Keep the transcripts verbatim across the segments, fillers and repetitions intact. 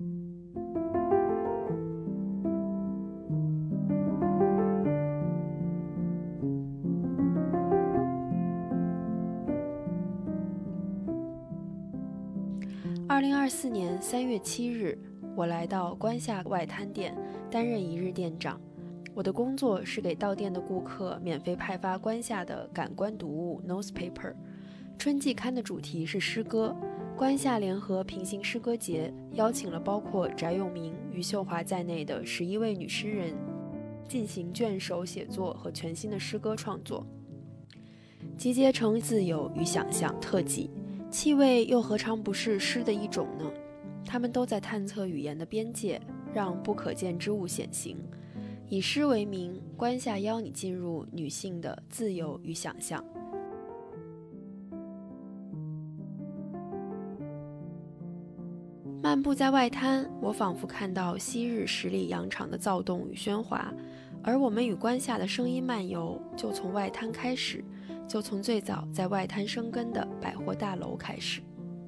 二零二四年三月七日，我来到关下外滩店担任一日店长。我的工作是给到店的顾客免费派发关下的感官读物 Nosepaper。春季刊的主题是诗歌，关下联合平行诗歌节邀请了包括翟永明、余秀华在内的十一位女诗人进行卷首写作和全新的诗歌创作，集结成自由与想象特辑。气味又何尝不是诗的一种呢？他们都在探测语言的边界，让不可见之物显形。以诗为名，关下邀你进入女性的自由与想象。漫步在外滩，我仿佛看到昔日十里洋场的躁动与喧哗，而我们与关下的声音漫游，就从外滩开始，就从最早在外滩生根的百货大楼开始。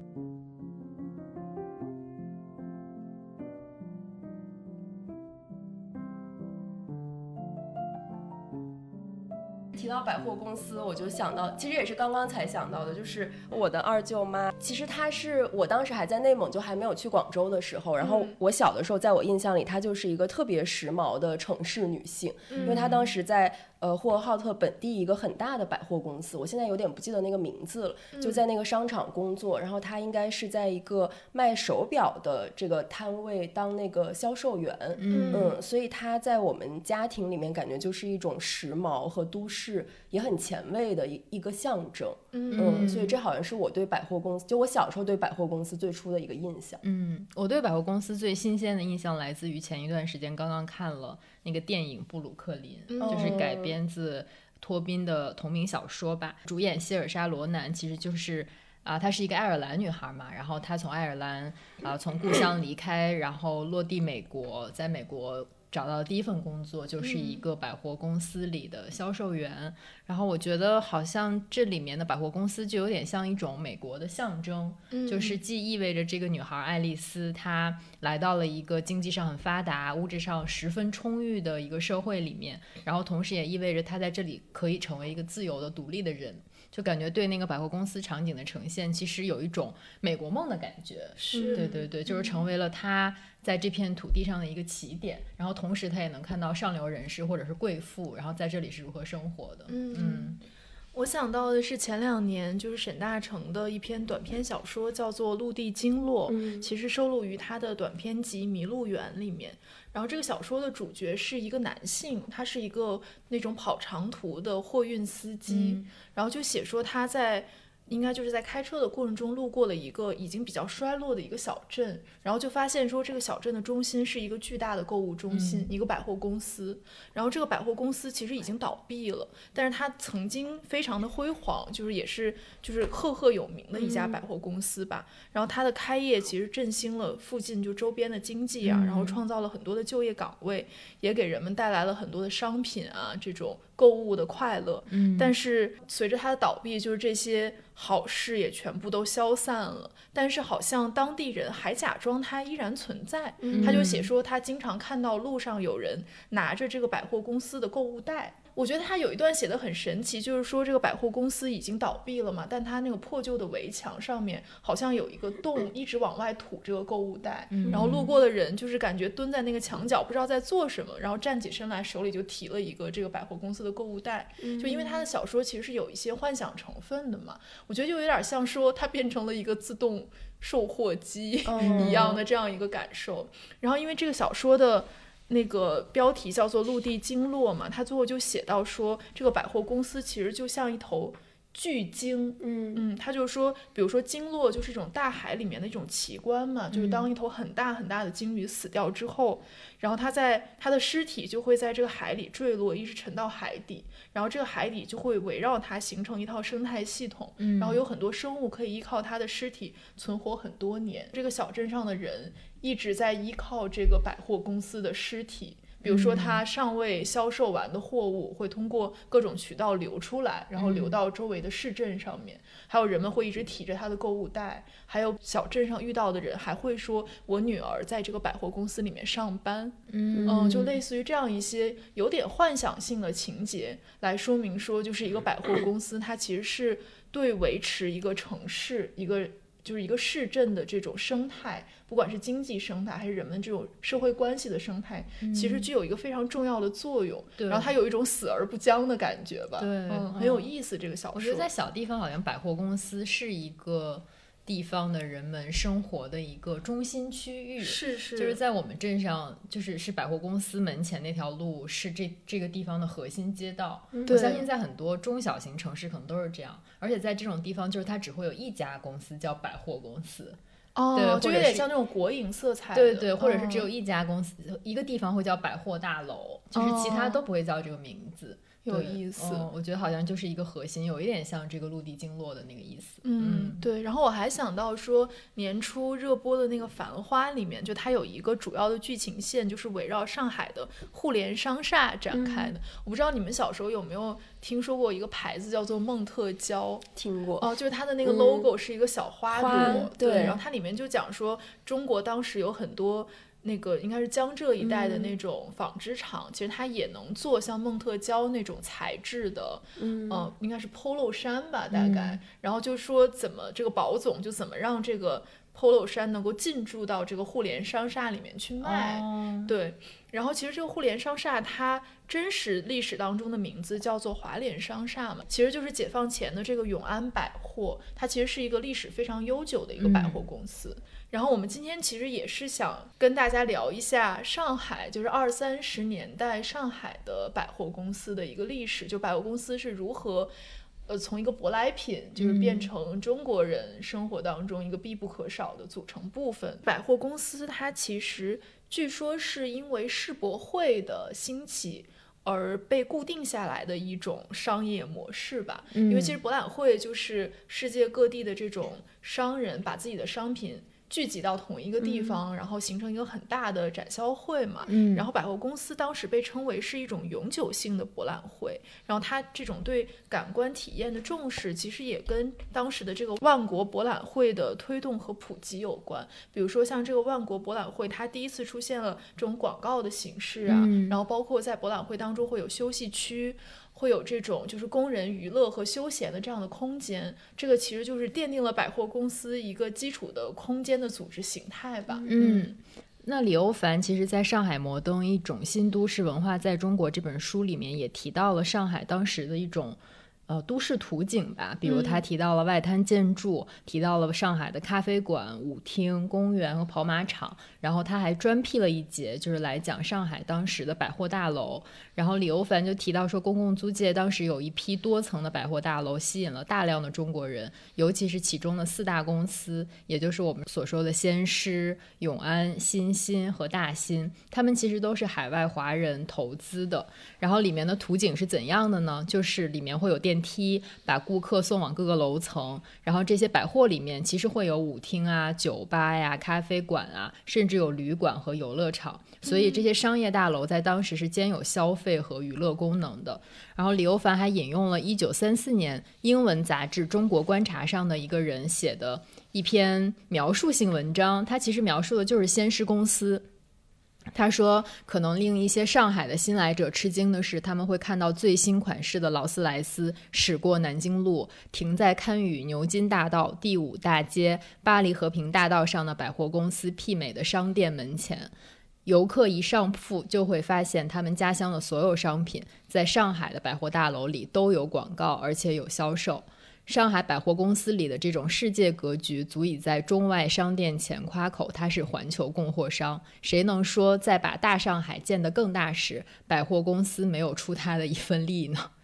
提到百货公司，我就想到，其实也是刚刚才想到的，就是我的二舅妈。其实她是我当时还在内蒙，就还没有去广州的时候，然后我小的时候，在我印象里，她就是一个特别时髦的城市女性，嗯、因为她当时在呃呼和浩特本地一个很大的百货公司，我现在有点不记得那个名字了，就在那个商场工作。然后她应该是在一个卖手表的这个摊位当那个销售员，嗯嗯，所以她在我们家庭里面感觉就是一种时髦和都市。也很前卫的一个象征，嗯嗯，所以这好像是我对百货公司，就我小时候对百货公司最初的一个印象。 嗯，我对百货公司最新鲜的印象来自于前一段时间刚刚看了那个电影《布鲁克林》，嗯、就是改编自托宾的同名小说吧。主演希尔莎罗南其实就是啊，她是一个爱尔兰女孩嘛，然后她从爱尔兰啊从故乡离开，然后落地美国，在美国找到的第一份工作就是一个百货公司里的销售员、嗯、然后我觉得好像这里面的百货公司就有点像一种美国的象征、嗯、就是既意味着这个女孩爱丽丝她来到了一个经济上很发达物质上十分充裕的一个社会里面，然后同时也意味着她在这里可以成为一个自由的独立的人，就感觉对那个百货公司场景的呈现其实有一种美国梦的感觉， 是对对对，就是成为了她在这片土地上的一个起点，然后同时他也能看到上流人士或者是贵妇然后在这里是如何生活的。 嗯, 嗯我想到的是前两年就是沈大成的一篇短篇小说叫做《陆地经络》、嗯、其实收录于他的短篇集《迷路园》里面。然后这个小说的主角是一个男性，他是一个那种跑长途的货运司机、嗯、然后就写说他在应该就是在开车的过程中路过了一个已经比较衰落的一个小镇，然后就发现说这个小镇的中心是一个巨大的购物中心、嗯、一个百货公司，然后这个百货公司其实已经倒闭了，但是它曾经非常的辉煌，就是也是就是赫赫有名的一家百货公司吧、嗯、然后它的开业其实振兴了附近就周边的经济啊、嗯、然后创造了很多的就业岗位，也给人们带来了很多的商品啊这种购物的快乐、嗯、但是随着它的倒闭，就是这些好事也全部都消散了，但是好像当地人还假装它依然存在、嗯、他就写说他经常看到路上有人拿着这个百货公司的购物袋。我觉得他有一段写得很神奇，就是说这个百货公司已经倒闭了嘛，但他那个破旧的围墙上面好像有一个洞一直往外吐这个购物袋、嗯、然后路过的人就是感觉蹲在那个墙角不知道在做什么，然后站起身来手里就提了一个这个百货公司的购物袋、嗯、就因为他的小说其实是有一些幻想成分的嘛，我觉得就有点像说它变成了一个自动售货机一样的这样一个感受、嗯、然后因为这个小说的那个标题叫做陆地经络嘛，他最后就写到说这个百货公司其实就像一头巨鲸，嗯嗯，他就说比如说鲸落就是一种大海里面的一种奇观嘛，就是当一头很大很大的鲸鱼死掉之后，然后它在它的尸体就会在这个海里坠落一直沉到海底，然后这个海底就会围绕它形成一套生态系统、嗯、然后有很多生物可以依靠它的尸体存活很多年，这个小镇上的人一直在依靠这个百货公司的尸体比如说它尚未销售完的货物会通过各种渠道流出来，然后流到周围的市镇上面，还有人们会一直提着他的购物袋，还有小镇上遇到的人还会说我女儿在这个百货公司里面上班。嗯、呃、就类似于这样一些有点幻想性的情节来说明说，就是一个百货公司它其实是对维持一个城市一个就是一个市镇的这种生态，不管是经济生态还是人们这种社会关系的生态、嗯、其实具有一个非常重要的作用。然后它有一种死而不僵的感觉吧。 对、 嗯，很有意思、嗯、这个小说。 我觉得在小地方好像百货公司是一个地方的人们生活的一个中心区域。 是是， 就是在我们镇上，就是是百货公司门前那条路是这这个地方的核心街道、嗯、我相信在很多中小型城市可能都是这样，而且在这种地方就是它只会有一家公司叫百货公司。 哦， 对， 就有点像那种国营色彩的。 对对，或者是只有一家公司、哦、一个地方会叫百货大楼，就是其他都不会叫这个名字。 有意思、 嗯、我觉得好像就是一个核心，有一点像这个陆地经络的那个意思。 嗯, 嗯对。然后我还想到说年初热播的那个繁花里面，就它有一个主要的剧情线就是围绕上海的互联商厦展开的、嗯、我不知道你们小时候有没有听说过一个牌子叫做梦特娇。 听过。 哦，就是它的那个 logo 是一个小花朵、 嗯、 对, 对。 然后它里面就讲说中国当时有很多那个应该是江浙一带的那种纺织厂、嗯、其实它也能做像梦特娇那种材质的，嗯、呃，应该是 polo 衫吧大概、嗯、然后就说怎么这个宝总就怎么让这个 polo 衫能够进驻到这个互联商厦里面去卖、哦、对。然后其实这个互联商厦它真实历史当中的名字叫做华联商厦嘛，其实就是解放前的这个永安百货，它其实是一个历史非常悠久的一个百货公司、嗯，然后我们今天其实也是想跟大家聊一下上海，就是二三十年代上海的百货公司的一个历史，就百货公司是如何呃，从一个舶来品就是变成中国人生活当中一个必不可少的组成部分、嗯、百货公司它其实据说是因为世博会的兴起而被固定下来的一种商业模式吧、嗯、因为其实博览会就是世界各地的这种商人把自己的商品聚集到同一个地方、嗯、然后形成一个很大的展销会嘛、嗯、然后百货公司当时被称为是一种永久性的博览会，然后它这种对感官体验的重视其实也跟当时的这个万国博览会的推动和普及有关。比如说像这个万国博览会它第一次出现了这种广告的形式啊、嗯、然后包括在博览会当中会有休息区，会有这种就是工人娱乐和休闲的这样的空间，这个其实就是奠定了百货公司一个基础的空间的组织形态吧。 嗯，那李欧梵其实在上海摩登一种新都市文化在中国这本书里面也提到了上海当时的一种呃，都市图景吧，比如他提到了外滩建筑、嗯、提到了上海的咖啡馆、舞厅、公园和跑马场，然后他还专辟了一节就是来讲上海当时的百货大楼。然后李欧梵就提到说，公共租界当时有一批多层的百货大楼吸引了大量的中国人，尤其是其中的四大公司，也就是我们所说的先施、永安、新兴和大新，他们其实都是海外华人投资的。然后里面的图景是怎样的呢？就是里面会有电梯把顾客送往各个楼层，然后这些百货里面其实会有舞厅啊、酒吧呀、咖啡馆啊，甚至有旅馆和游乐场，所以这些商业大楼在当时是兼有消费和娱乐功能的。然后李欧梵还引用了一九三四年英文杂志《中国观察》上的一个人写的一篇描述性文章，他其实描述的就是先施公司。他说可能令一些上海的新来者吃惊的是，他们会看到最新款式的劳斯莱斯驶过南京路，停在堪舆牛津大道、第五大街、巴黎和平大道上的百货公司媲美的商店门前。游客一上铺就会发现他们家乡的所有商品在上海的百货大楼里都有广告，而且有销售。上海百货公司里的这种世界格局足以在中外商店前夸口它是环球供货商，谁能说在把大上海建得更大时，百货公司没有出它的一份力呢？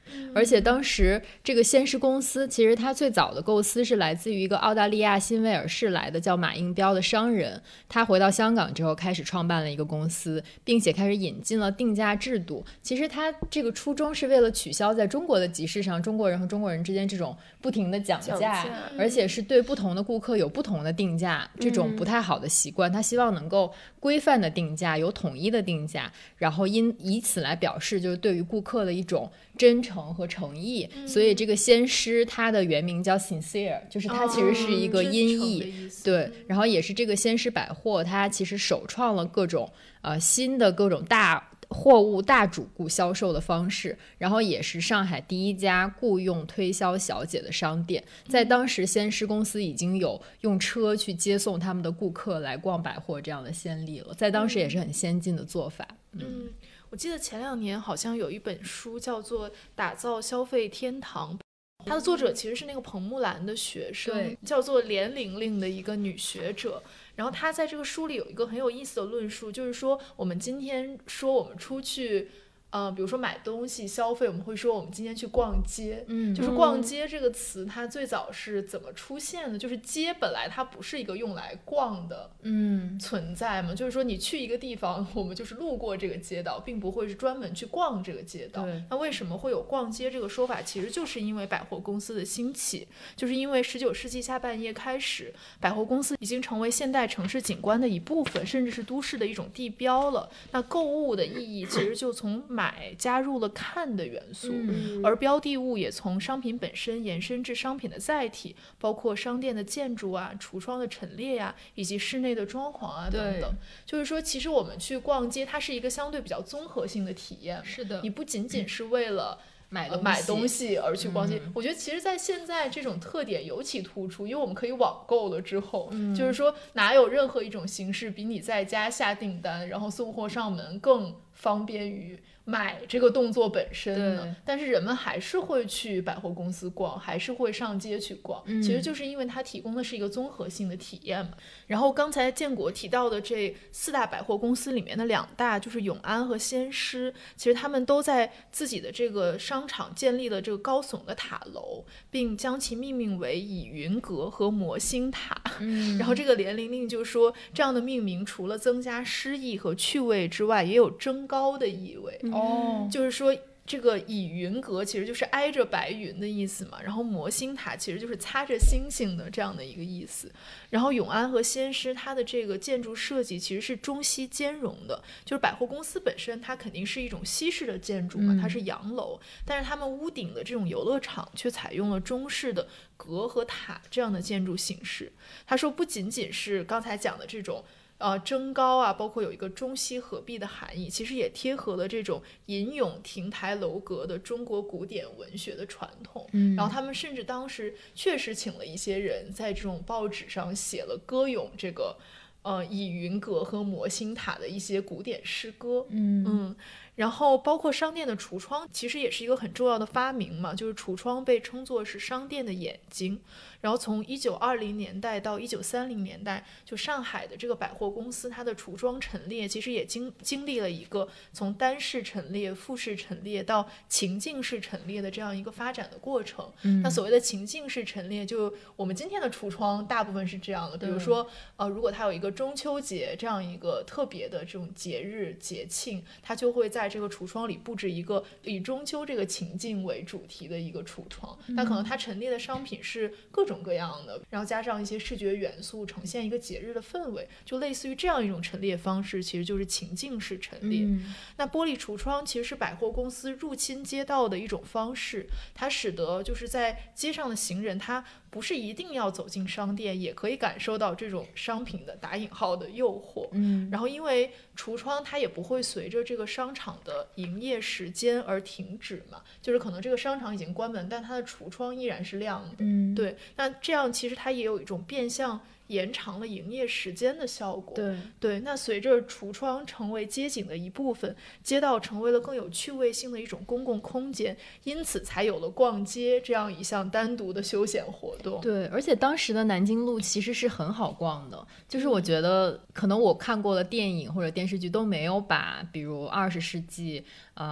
而且当时这个先施公司其实它最早的构思是来自于一个澳大利亚新威尔士来的叫马应彪的商人，他回到香港之后开始创办了一个公司，并且开始引进了定价制度。其实他这个初衷是为了取消在中国的集市上中国人和中国人之间这种不停的讲价， 讲价而且是对不同的顾客有不同的定价，嗯、这种不太好的习惯，他希望能够规范的定价，有统一的定价，然后因以此来表示就是对于顾客的一种真诚和诚意、嗯、所以这个先施它的原名叫 sincere， 就是它其实是一个音译、哦、对，然后也是这个先施百货它其实首创了各种呃新的各种大货物大主顾销售的方式，然后也是上海第一家雇佣推销小姐的商店。在当时先施公司已经有用车去接送他们的顾客来逛百货这样的先例了，在当时也是很先进的做法。 嗯, 嗯我记得前两年好像有一本书叫做《打造消费天堂》，它的作者其实是那个彭木兰的学生，叫做连玲玲的一个女学者。然后她在这个书里有一个很有意思的论述，就是说我们今天说我们出去呃，比如说买东西消费，我们会说我们今天去逛街，嗯，就是逛街这个词它最早是怎么出现的，就是街本来它不是一个用来逛的嗯存在嘛，就是说你去一个地方，我们就是路过这个街道，并不会是专门去逛这个街道。那为什么会有逛街这个说法，其实就是因为百货公司的兴起，就是因为十九世纪下半叶开始，百货公司已经成为现代城市景观的一部分，甚至是都市的一种地标了。那购物的意义其实就从买加入了看的元素、嗯、而标的物也从商品本身延伸至商品的载体，包括商店的建筑啊、橱窗的陈列呀、啊，以及室内的装潢啊等等。就是说其实我们去逛街它是一个相对比较综合性的体验，是的，你不仅仅是为了、嗯买东, 呃、买东西而去逛街、嗯、我觉得其实在现在这种特点尤其突出，因为我们可以网购了之后、嗯、就是说哪有任何一种形式比你在家下订单然后送货上门更方便于买这个动作本身呢？但是人们还是会去百货公司逛，还是会上街去逛、嗯、其实就是因为它提供的是一个综合性的体验嘛。然后刚才建国提到的这四大百货公司里面的两大就是永安和先施，其实他们都在自己的这个商场建立了这个高耸的塔楼，并将其命名为倚云阁和摩星塔、嗯、然后这个连玲玲就说这样的命名除了增加诗意和趣味之外，也有争高的意味、嗯哦，就是说这个倚云阁其实就是挨着白云的意思嘛，然后摩星塔其实就是擦着星星的这样的一个意思。然后永安和先施它的这个建筑设计其实是中西兼容的，就是百货公司本身它肯定是一种西式的建筑嘛，它是洋楼、嗯、但是他们屋顶的这种游乐场却采用了中式的阁和塔这样的建筑形式。他说不仅仅是刚才讲的这种呃，争高啊，包括有一个中西合璧的含义，其实也贴合了这种吟咏亭台楼阁的中国古典文学的传统、嗯、然后他们甚至当时确实请了一些人在这种报纸上写了歌咏这个呃倚云阁和摩星塔的一些古典诗歌。嗯嗯，然后包括商店的橱窗其实也是一个很重要的发明嘛，就是橱窗被称作是商店的眼睛。然后从一九二零年代到一九三零年代，就上海的这个百货公司它的橱窗陈列其实也经经历了一个从单式陈列、复式陈列到情境式陈列的这样一个发展的过程、嗯、那所谓的情境式陈列就我们今天的橱窗大部分是这样的，比如说呃，如果它有一个中秋节这样一个特别的这种节日节庆，它就会在这个橱窗里布置一个以中秋这个情境为主题的一个橱窗、嗯、那可能它陈列的商品是各种各种各样的，然后加上一些视觉元素，呈现一个节日的氛围，就类似于这样一种陈列方式，其实就是情境式陈列、嗯、那玻璃橱窗其实是百货公司入侵街道的一种方式，它使得就是在街上的行人他不是一定要走进商店，也可以感受到这种商品的打引号的诱惑。嗯，然后因为橱窗它也不会随着这个商场的营业时间而停止嘛，就是可能这个商场已经关门，但它的橱窗依然是亮的。嗯，对，那这样其实它也有一种变相延长了营业时间的效果。对对，那随着橱窗成为街景的一部分，街道成为了更有趣味性的一种公共空间，因此才有了逛街这样一项单独的休闲活动。 对，而且当时的南京路其实是很好逛的，就是我觉得可能我看过的电影或者电视剧都没有把比如二十世纪呃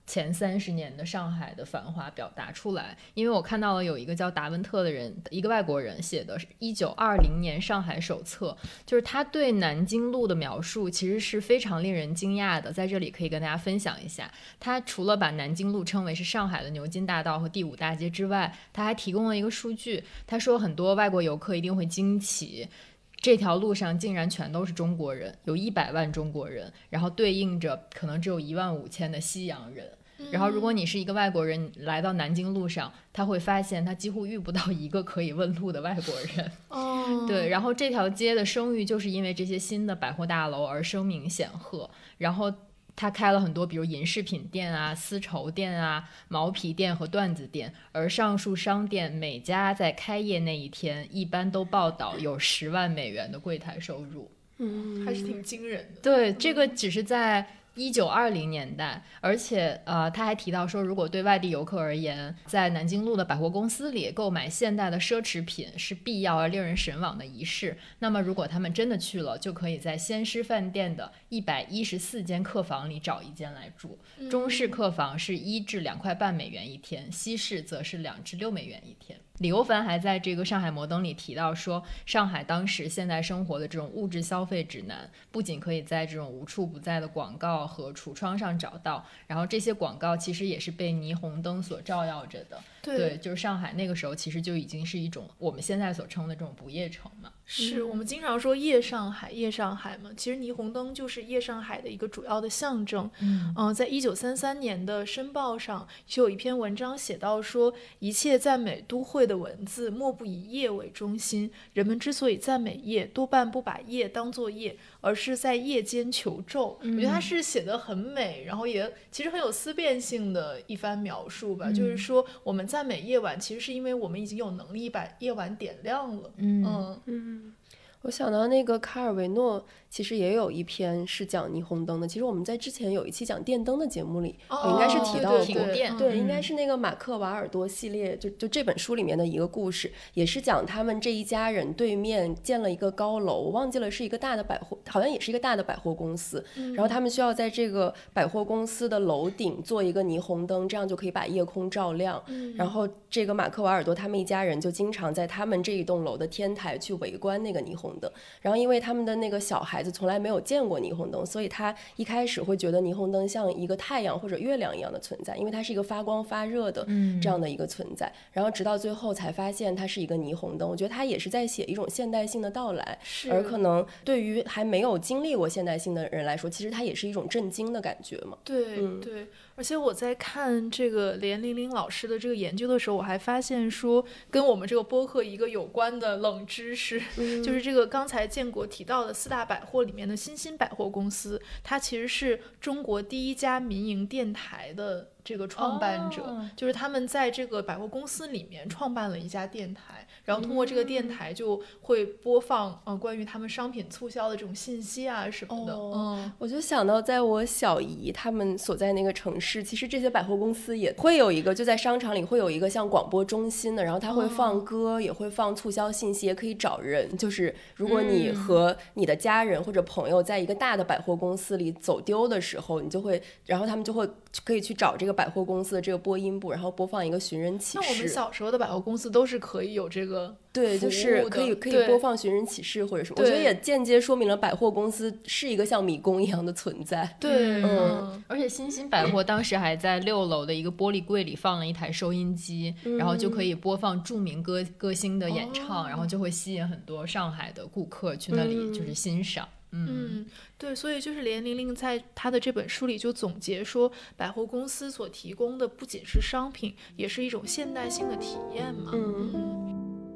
前三十年的上海的繁华表达出来。因为我看到了有一个叫达文特的人，一个外国人写的一九二零年上海手册，就是他对南京路的描述其实是非常令人惊讶的，在这里可以跟大家分享一下。他除了把南京路称为是上海的牛津大道和第五大街之外，他还提供了一个数据，他说很多外国游客一定会惊奇，这条路上竟然全都是中国人，有一百万中国人，然后对应着可能只有一万五千的西洋人。然后如果你是一个外国人来到南京路上，他会发现他几乎遇不到一个可以问路的外国人。 哦， 对，然后这条街的声誉就是因为这些新的百货大楼而声名显赫，然后他开了很多比如银饰品店啊、丝绸店啊、毛皮店和缎子店，而上述商店每家在开业那一天一般都报道有十万美元的柜台收入。 嗯，还是挺惊人的。 对，这个只是在一九二零年代，而且呃，他还提到说，如果对外地游客而言，在南京路的百货公司里购买现代的奢侈品是必要而令人神往的仪式，那么如果他们真的去了，就可以在先施饭店的一百一十四间客房里找一间来住。中式客房是一至两块半美元一天，西式则是两至六美元一天。李欧凡还在这个上海摩登里提到说，上海当时现代生活的这种物质消费指南不仅可以在这种无处不在的广告和橱窗上找到，然后这些广告其实也是被霓虹灯所照耀着的。 对， 对，就是上海那个时候其实就已经是一种我们现在所称的这种不夜城嘛。 是我们经常说夜上海夜上海嘛，其实霓虹灯就是夜上海的一个主要的象征。嗯、呃，在一九三三年的申报上就有一篇文章写到说，一切赞美都会的文字莫不以夜为中心，人们之所以赞美夜，多半不把夜当作夜，而是在夜间求咒。嗯、我觉得他是写得很美，然后也其实很有思辨性的一番描述吧。嗯、就是说我们赞美夜晚，其实是因为我们已经有能力把夜晚点亮了。 嗯嗯嗯我想到那个卡尔维诺其实也有一篇是讲霓虹灯的，其实我们在之前有一期讲电灯的节目里、哦、我应该是提到过， 对对对对、嗯、应该是那个马克瓦尔多系列，就就这本书里面的一个故事，也是讲他们这一家人对面建了一个高楼，我忘记了是一个大的百货，好像也是一个大的百货公司、嗯、然后他们需要在这个百货公司的楼顶做一个霓虹灯，这样就可以把夜空照亮、嗯、然后这个马克瓦尔多他们一家人就经常在他们这一栋楼的天台去围观那个霓虹灯，然后因为他们的那个小孩子从来没有见过霓虹灯，所以他一开始会觉得霓虹灯像一个太阳或者月亮一样的存在，因为它是一个发光发热的这样的一个存在、嗯、然后直到最后才发现它是一个霓虹灯。我觉得他也是在写一种现代性的到来，而可能对于还没有经历过现代性的人来说，其实它也是一种震惊的感觉嘛。 对、嗯、对，而且我在看这个连玲玲老师的这个研究的时候，我还发现说跟我们这个播客一个有关的冷知识、嗯、就是这个刚才建国提到的四大百货里面的新兴百货公司，它其实是中国第一家民营电台的这个创办者、哦、就是他们在这个百货公司里面创办了一家电台，然后通过这个电台就会播放、呃、关于他们商品促销的这种信息啊什么的、哦嗯、我就想到在我小姨他们所在那个城市，其实这些百货公司也会有一个，就在商场里会有一个像广播中心的，然后它会放歌、哦、也会放促销信息，也可以找人，就是如果你和你的家人或者朋友在一个大的百货公司里走丢的时候，你就会，然后他们就会可以去找这个百货公司的这个播音部，然后播放一个寻人启事。 那我们小时候的百货公司都是可以有这个， 对，就是可以可以播放寻人启事或者什么。我觉得也间接说明了百货公司是一个像迷宫一样的存在。 对， 嗯， 而且新兴百货当时还在六楼的一个玻璃柜里放了一台收音机、嗯、然后就可以播放著名歌歌星的演唱、哦、然后就会吸引很多上海的顾客去那里就是欣赏。嗯嗯，对，所以就是连玲玲在她的这本书里就总结说，百货公司所提供的不仅是商品，也是一种现代性的体验嘛。 嗯嗯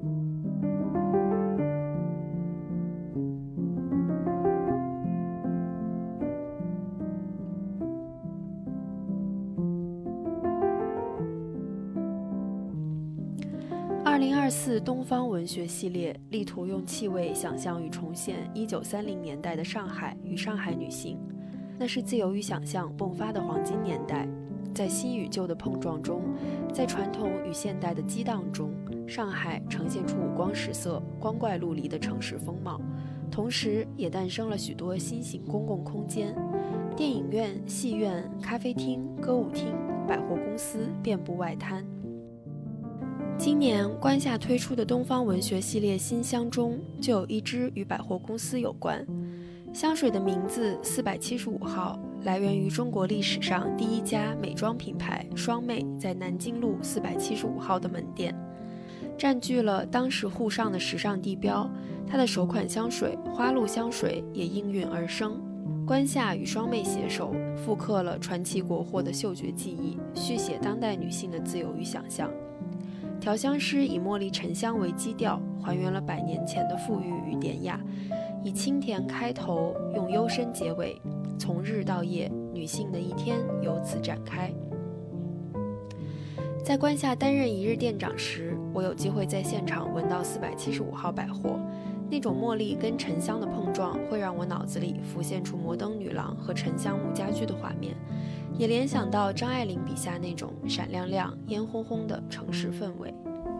二零二四东方文学系列力图用气味想象与重现一九三零年代的上海与上海女性，那是自由与想象迸发的黄金年代。在新与旧的碰撞中，在传统与现代的激荡中，上海呈现出五光十色、光怪陆离的城市风貌。 同时也诞生了许多新型公共空间，电影院、戏院、咖啡厅、歌舞厅、百货公司遍布外滩。今年关下推出的东方文学系列新香中就有一支与百货公司有关。香水的名字四百七十五号来源于中国历史上第一家美妆品牌双妹在南京路四百七十五号的门店，占据了当时沪上的时尚地标。它的首款香水花露香水也应运而生。关下与双妹携手，复刻了传奇国货的嗅觉记忆，续写当代女性的自由与想象。调香师以茉莉沉香为基调，还原了百年前的馥郁与典雅，以清甜开头，用幽深结尾，从日到夜，女性的一天由此展开。在关下担任一日店长时，我有机会在现场闻到四百七十五号百货，那种茉莉跟沉香的碰撞，会让我脑子里浮现出摩登女郎和沉香木家具的画面，也联想到张爱玲笔下那种闪亮亮、烟轰轰的城市氛围。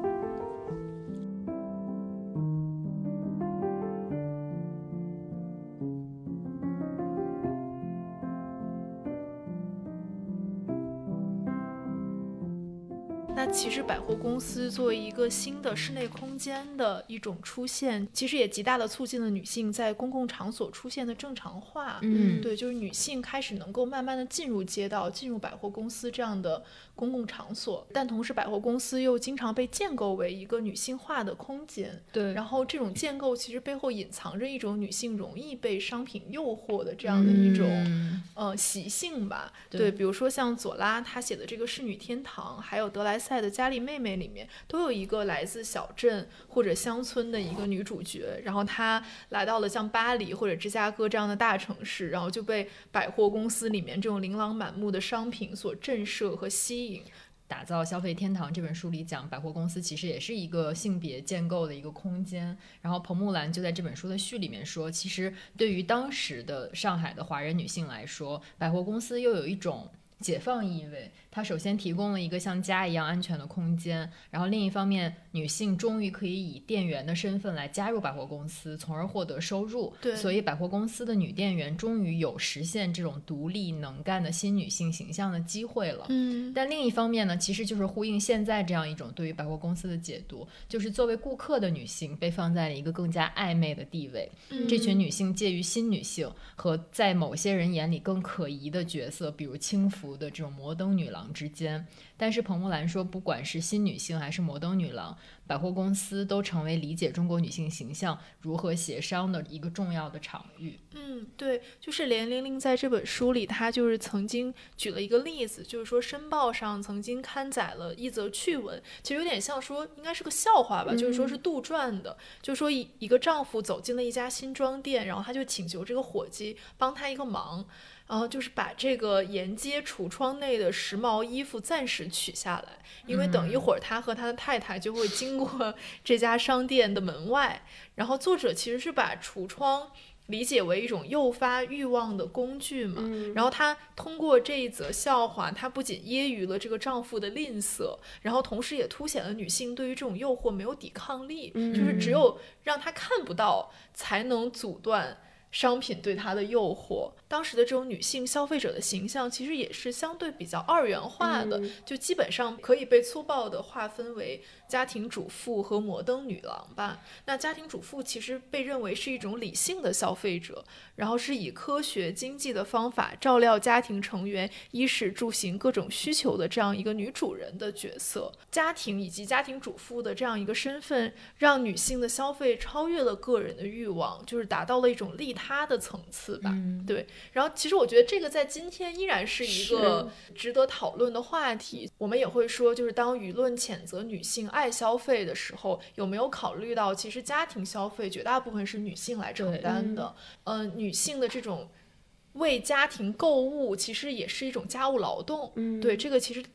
那其实百货公司作为一个新的室内空间的一种出现，其实也极大的促进了女性在公共场所出现的正常化。 嗯， 对，就是女性开始能够慢慢的进入街道，进入百货公司这样的公共场所，但同时百货公司又经常被建构为一个女性化的空间。 对， 然后这种建构其实背后隐藏着一种女性容易被商品诱惑的这样的一种、嗯、呃习性吧。 对, 对，比如说像左拉她写的这个《侍女天堂》，还有德莱塞的《佳丽妹妹》里面都有一个来自小镇或者乡村的一个女主角，然后她来到了像巴黎或者芝加哥这样的大城市，然后就被百货公司里面这种琳琅满目的商品所震慑和吸引。 打造消费天堂这本书里讲，百货公司其实也是一个性别建构的一个空间。然后彭木兰就在这本书的序里面说，其实对于当时的上海的华人女性来说，百货公司又有一种解放意味。它首先提供了一个像家一样安全的空间，然后另一方面女性终于可以以店员的身份来加入百货公司，从而获得收入。 对， 所以百货公司的女店员终于有实现这种独立能干的新女性形象的机会了。 嗯， 但另一方面呢，其实就是呼应现在这样一种对于百货公司的解读，就是作为顾客的女性被放在了一个更加暧昧的地位。 嗯， 这群女性介于新女性和在某些人眼里更可疑的角色，比如轻浮的这种摩登女郎之间。但是彭木兰说，不管是新女性还是摩登女郎，百货公司都成为理解中国女性形象如何协商的一个重要的场域。 嗯，对，就是连玲玲在这本书里，她就是曾经举了一个例子，就是说申报上曾经刊载了一则趣闻，其实有点像说应该是个笑话吧、嗯、就是说是杜撰的，就是说一一个丈夫走进了一家新装店，然后他就请求这个伙计帮他一个忙，然后就是把这个沿街橱窗内的时髦衣服暂时取下来，因为等一会儿他和他的太太就会经过这家商店的门外。然后作者其实是把橱窗理解为一种诱发欲望的工具嘛、嗯、然后他通过这一则笑话，他不仅揶揄了这个丈夫的吝啬，然后同时也凸显了女性对于这种诱惑没有抵抗力、嗯、就是只有让她看不到才能阻断商品对她的诱惑。当时的这种女性消费者的形象其实也是相对比较二元化的、嗯、就基本上可以被粗暴地划分为家庭主妇和摩登女郎吧。那家庭主妇其实被认为是一种理性的消费者，然后是以科学经济的方法照料家庭成员衣食住行各种需求的这样一个女主人的角色。家庭以及家庭主妇的这样一个身份，让女性的消费超越了个人的欲望，就是达到了一种利他的层次吧、嗯、对。然后其实我觉得这个在今天依然是一个值得讨论的话题。我们也会说，就是当舆论谴责女性爱消费的时候，有没有考虑到其实家庭消费绝大部分是女性来承担的。嗯、呃，女性的这种为家庭购物其实也是一种家务劳动。嗯，对，这个其实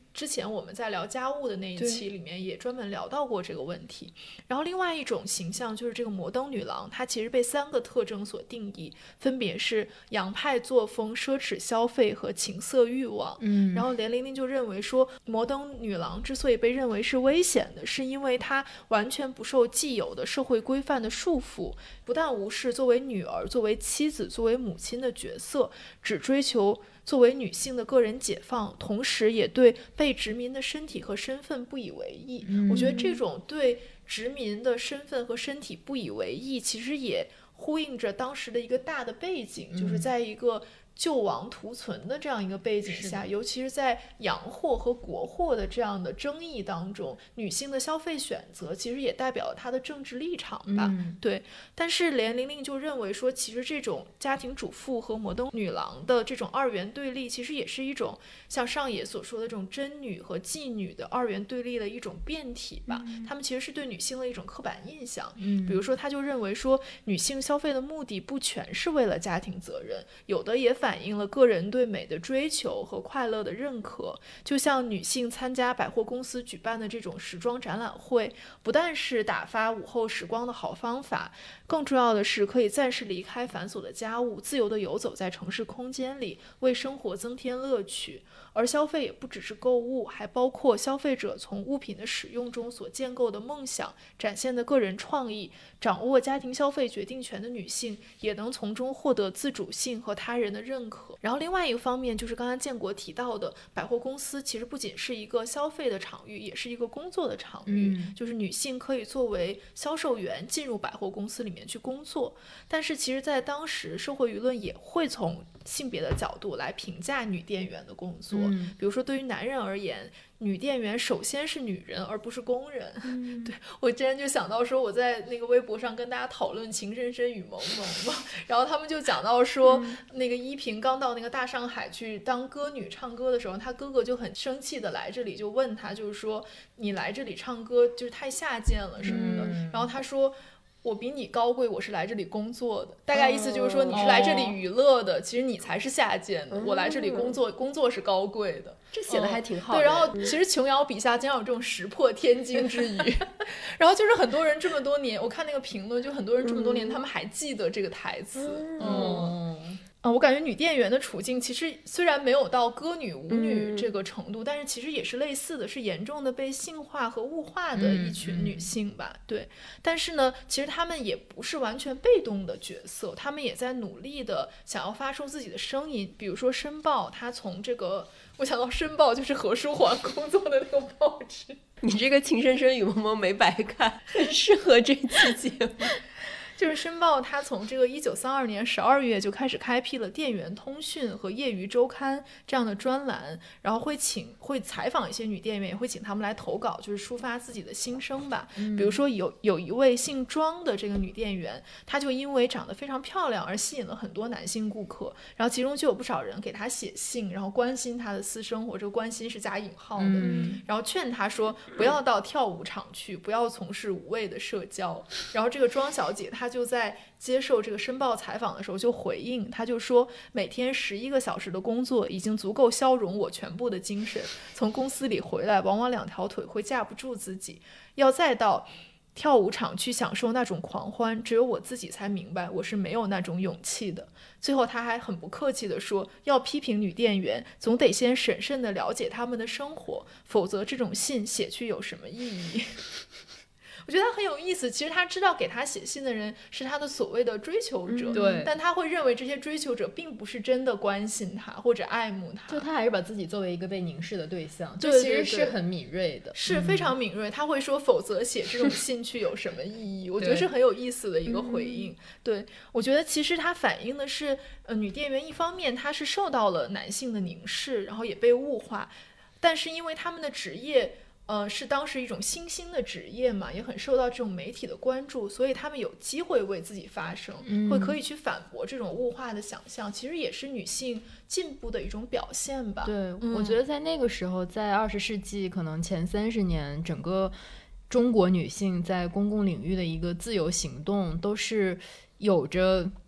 之前我们在聊家务的那一期里面也专门聊到过这个问题。然后另外一种形象就是这个摩登女郎，她其实被三个特征所定义，分别是洋派作风、奢侈消费和情色欲望。 嗯， 然后连玲玲就认为说，摩登女郎之所以被认为是危险的，是因为她完全不受既有的社会规范的束缚，不但无视作为女儿、作为妻子、作为母亲的角色，只追求作为女性的个人解放，同时也对被殖民的身体和身份不以为意。 嗯、 我觉得这种对殖民的身份和身体不以为意，其实也呼应着当时的一个大的背景， 嗯、 就是在一个救亡图存的这样一个背景下，尤其是在洋货和国货的这样的争议当中，女性的消费选择其实也代表了她的政治立场吧。 嗯、 对。但是连玲玲就认为说，其实这种家庭主妇和摩登女郎的这种二元对立，其实也是一种像上野所说的这种真女和妓女的二元对立的一种变体吧。嗯、他们其实是对女性的一种刻板印象。 嗯、 比如说他就认为说，女性消费的目的不全是为了家庭责任，有的也反反映了个人对美的追求和快乐的认可。就像女性参加百货公司举办的这种时装展览会，不但是打发午后时光的好方法，更重要的是可以暂时离开繁琐的家务，自由地游走在城市空间里，为生活增添乐趣。而消费也不只是购物，还包括消费者从物品的使用中所建构的梦想，展现的个人创意。掌握家庭消费决定权的女性也能从中获得自主性和他人的认可。然后另外一个方面就是刚刚建国提到的，百货公司其实不仅是一个消费的场域，也是一个工作的场域。 嗯、 就是女性可以作为销售员进入百货公司里面去工作，但是其实在当时社会舆论也会从性别的角度来评价女店员的工作。 嗯、 比如说对于男人而言，女店员首先是女人而不是工人。 嗯、 对，我之前就想到说，我在那个微博上跟大家讨论情深深雨蒙蒙嘛，然后他们就讲到说、嗯、那个依萍刚到那个大上海去当歌女唱歌的时候，她哥哥就很生气的来这里就问她，就是说你来这里唱歌就是太下贱了什么的、 嗯、 然后她说我比你高贵，我是来这里工作的。大概意思就是说，你是来这里娱乐的、哦、其实你才是下贱的、嗯、我来这里工作，工作是高贵的。 这写的还挺好的、 嗯、对，然后其实琼瑶笔下经常有这种石破天惊之语然后就是很多人这么多年，我看那个评论，就很多人这么多年、嗯、他们还记得这个台词。嗯, 嗯啊，我感觉女店员的处境其实虽然没有到歌女舞女这个程度、嗯、但是其实也是类似的，是严重的被性化和物化的一群女性吧、嗯、对。但是呢，其实她们也不是完全被动的角色，她们也在努力的想要发出自己的声音。比如说申报，她从这个，我想到申报就是何书桓工作的那个报纸。 你这个情深深雨蒙蒙没白看，很适合这期节目。 就是申报，他从这个一九三二年十二月就开始开辟了店员通讯和业余周刊这样的专栏，然后会请会采访一些女店员，也会请他们来投稿，就是抒发自己的心声吧。嗯、比如说有有一位姓庄的这个女店员，她就因为长得非常漂亮而吸引了很多男性顾客，然后其中就有不少人给她写信，然后关心她的私生活，这个关心是加引号的， 嗯、 然后劝她说不要到跳舞场去，不要从事无谓的社交。然后这个庄小姐她就在接受这个申报采访的时候就回应，他就说每天十一个小时的工作已经足够消融我全部的精神，从公司里回来往往两条腿会架不住自己，要再到跳舞场去享受那种狂欢，只有我自己才明白我是没有那种勇气的。最后他还很不客气地说，要批评女店员总得先审慎地了解他们的生活，否则这种信写去有什么意义我觉得他很有意思，其实他知道给他写信的人是他的所谓的追求者、 嗯、对， 但他会认为这些追求者并不是真的关心他或者爱慕他， 就他还是把自己作为一个被凝视的对象， 对对对， 就其实是很敏锐的， 是非常敏锐、嗯、他会说否则写这种信去有什么意义我觉得是很有意思的一个回应。 对, 对，我觉得其实他反映的是呃，女店员一方面她是受到了男性的凝视，然后也被物化，但是因为他们的职业呃，是当时一种新兴的职业嘛，也很受到这种媒体的关注，所以他们有机会为自己发声、嗯、会可以去反驳这种物化的想象，其实也是女性进步的一种表现吧。 对、 嗯、 我觉得在那个时候，在二十世纪可能前三十年，整个中国女性在公共领域的一个自由行动都是有着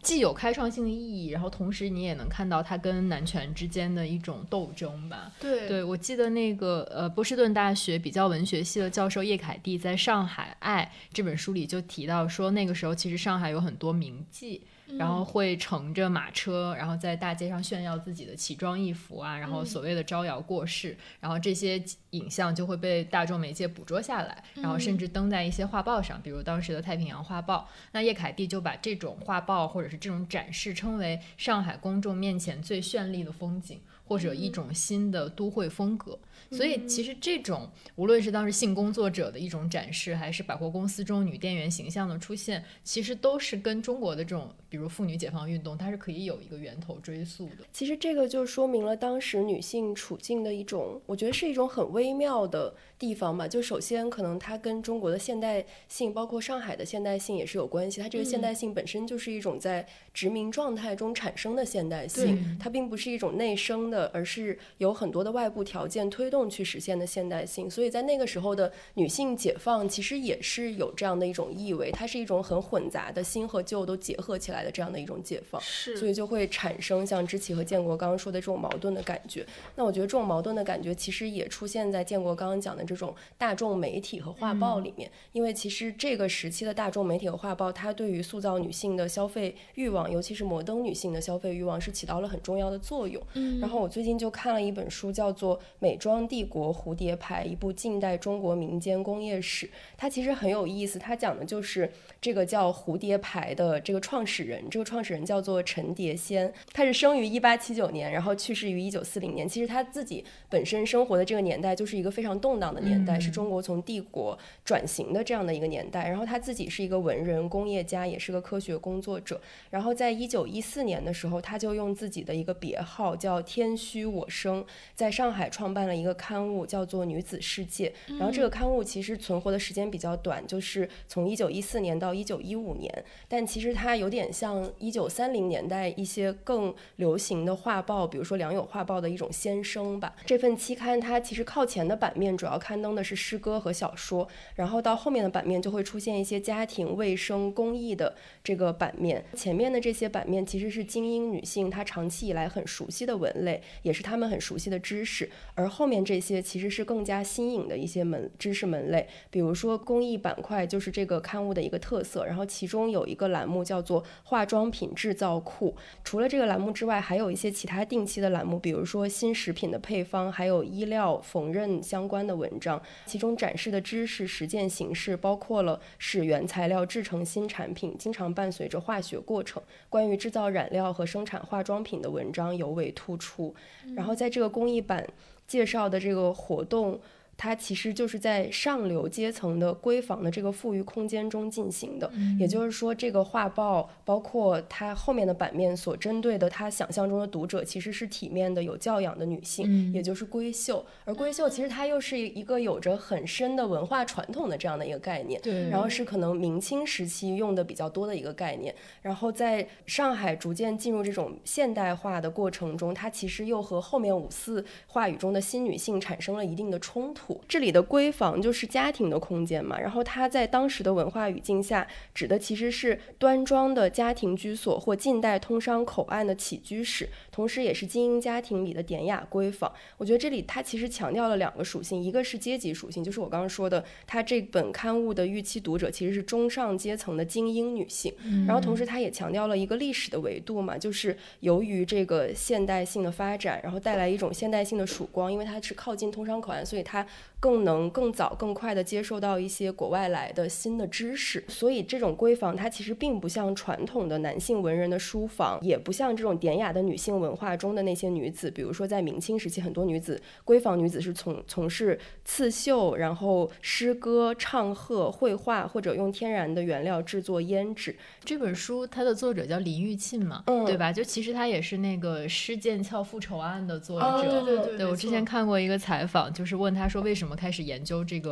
既有开创性的意义，然后同时你也能看到它跟男权之间的一种斗争吧。 对对，我记得那个呃波士顿大学比较文学系的教授叶凯蒂在《上海爱》这本书里就提到说，那个时候其实上海有很多名妓，然后会乘着马车，然后在大街上炫耀自己的奇装异服啊，然后所谓的招摇过市，然后这些影像就会被大众媒介捕捉下来，然后甚至登在一些画报上，比如当时的太平洋画报。那叶凯蒂就把这种画报或者是这种展示称为上海公众面前最绚丽的风景，或者一种新的都会风格。所以其实这种无论是当时性工作者的一种展示，还是百货公司中女店员形象的出现，其实都是跟中国的这种比如妇女解放运动它是可以有一个源头追溯的。 其实这个就说明了当时女性处境的一种，我觉得是一种很微妙的地方吧。就首先可能它跟中国的现代性包括上海的现代性也是有关系，它这个现代性本身就是一种在殖民状态中产生的现代性，它并不是一种内生的，而是有很多的外部条件推动去实现的现代性。所以在那个时候的女性解放其实也是有这样的一种意味，它是一种很混杂的新和旧都结合起来的这样的一种解放， 是， 所以就会产生像知棋和建国刚刚说的这种矛盾的感觉。那我觉得这种矛盾的感觉其实也出现在建国刚刚讲的这种大众媒体和画报里面、嗯、因为其实这个时期的大众媒体和画报它对于塑造女性的消费欲望，尤其是摩登女性的消费欲望是起到了很重要的作用、嗯、然后我最近就看了一本书叫做《美妆帝国蝴蝶牌：一部近代中国民间工业史》，它其实很有意思，它讲的就是这个叫蝴蝶牌的这个创始人，这个创始人叫做陈蝶仙，他是生于一八七九年，然后去世于一九四零年。其实他自己本身生活的这个年代就是一个非常动荡的年代、嗯、是中国从帝国转型的这样的一个年代。然后他自己是一个文人工业家，也是个科学工作者。然后在一九一四年的时候，他就用自己的一个别号叫天虚我生，在上海创办了一个刊物叫做女子世界。然后这个刊物其实存活的时间比较短，就是从一九一四年到一九一五年，但其实它有点像一九三零年代一些更流行的画报，比如说良友画报的一种先声吧。这份期刊它其实靠前的版面主要刊登的是诗歌和小说，然后到后面的版面就会出现一些家庭卫生公益的这个版面。前面的这些版面其实是精英女性她长期以来很熟悉的文类，也是她们很熟悉的知识，而后面这些其实是更加新颖的一些门知识门类，比如说公益板块就是这个刊物的一个特色，然后其中有一个栏目叫做化妆品制造库。除了这个栏目之外，还有一些其他定期的栏目，比如说新食品的配方，还有医疗缝纫相关的文章，其中展示的知识实践形式包括了使原材料制成新产品经常伴随着化学过程，关于制造染料和生产化妆品的文章尤为突出。然后在这个公益版介绍的这个活动，它其实就是在上流阶层的闺房的这个富裕空间中进行的、嗯、也就是说这个画报包括它后面的版面所针对的他想象中的读者其实是体面的有教养的女性、嗯、也就是闺秀。而闺秀其实它又是一个有着很深的文化传统的这样的一个概念，对，然后是可能明清时期用的比较多的一个概念。然后在上海逐渐进入这种现代化的过程中，它其实又和后面五四话语中的新女性产生了一定的冲突。这里的闺房就是家庭的空间嘛，然后它在当时的文化语境下指的其实是端庄的家庭居所或近代通商口岸的起居室，同时也是精英家庭里的典雅闺房。我觉得这里它其实强调了两个属性，一个是阶级属性，就是我刚刚说的它这本刊物的预期读者其实是中上阶层的精英女性、嗯、然后同时它也强调了一个历史的维度嘛，就是由于这个现代性的发展，然后带来一种现代性的曙光，因为它是靠近通商口岸，所以它更能更早更快地接受到一些国外来的新的知识。所以这种闺房它其实并不像传统的男性文人的书房，也不像这种典雅的女性文化中的那些女子，比如说在明清时期很多女子闺房女子是从从事刺绣，然后诗歌唱和绘画，或者用天然的原料制作胭脂。 这本书它的作者叫林玉沁嘛、嗯、对吧，就其实他也是那个施剑翘复仇案的作者、 哦、对对对对，我之前看过一个采访，就是问他说为什么开始研究这个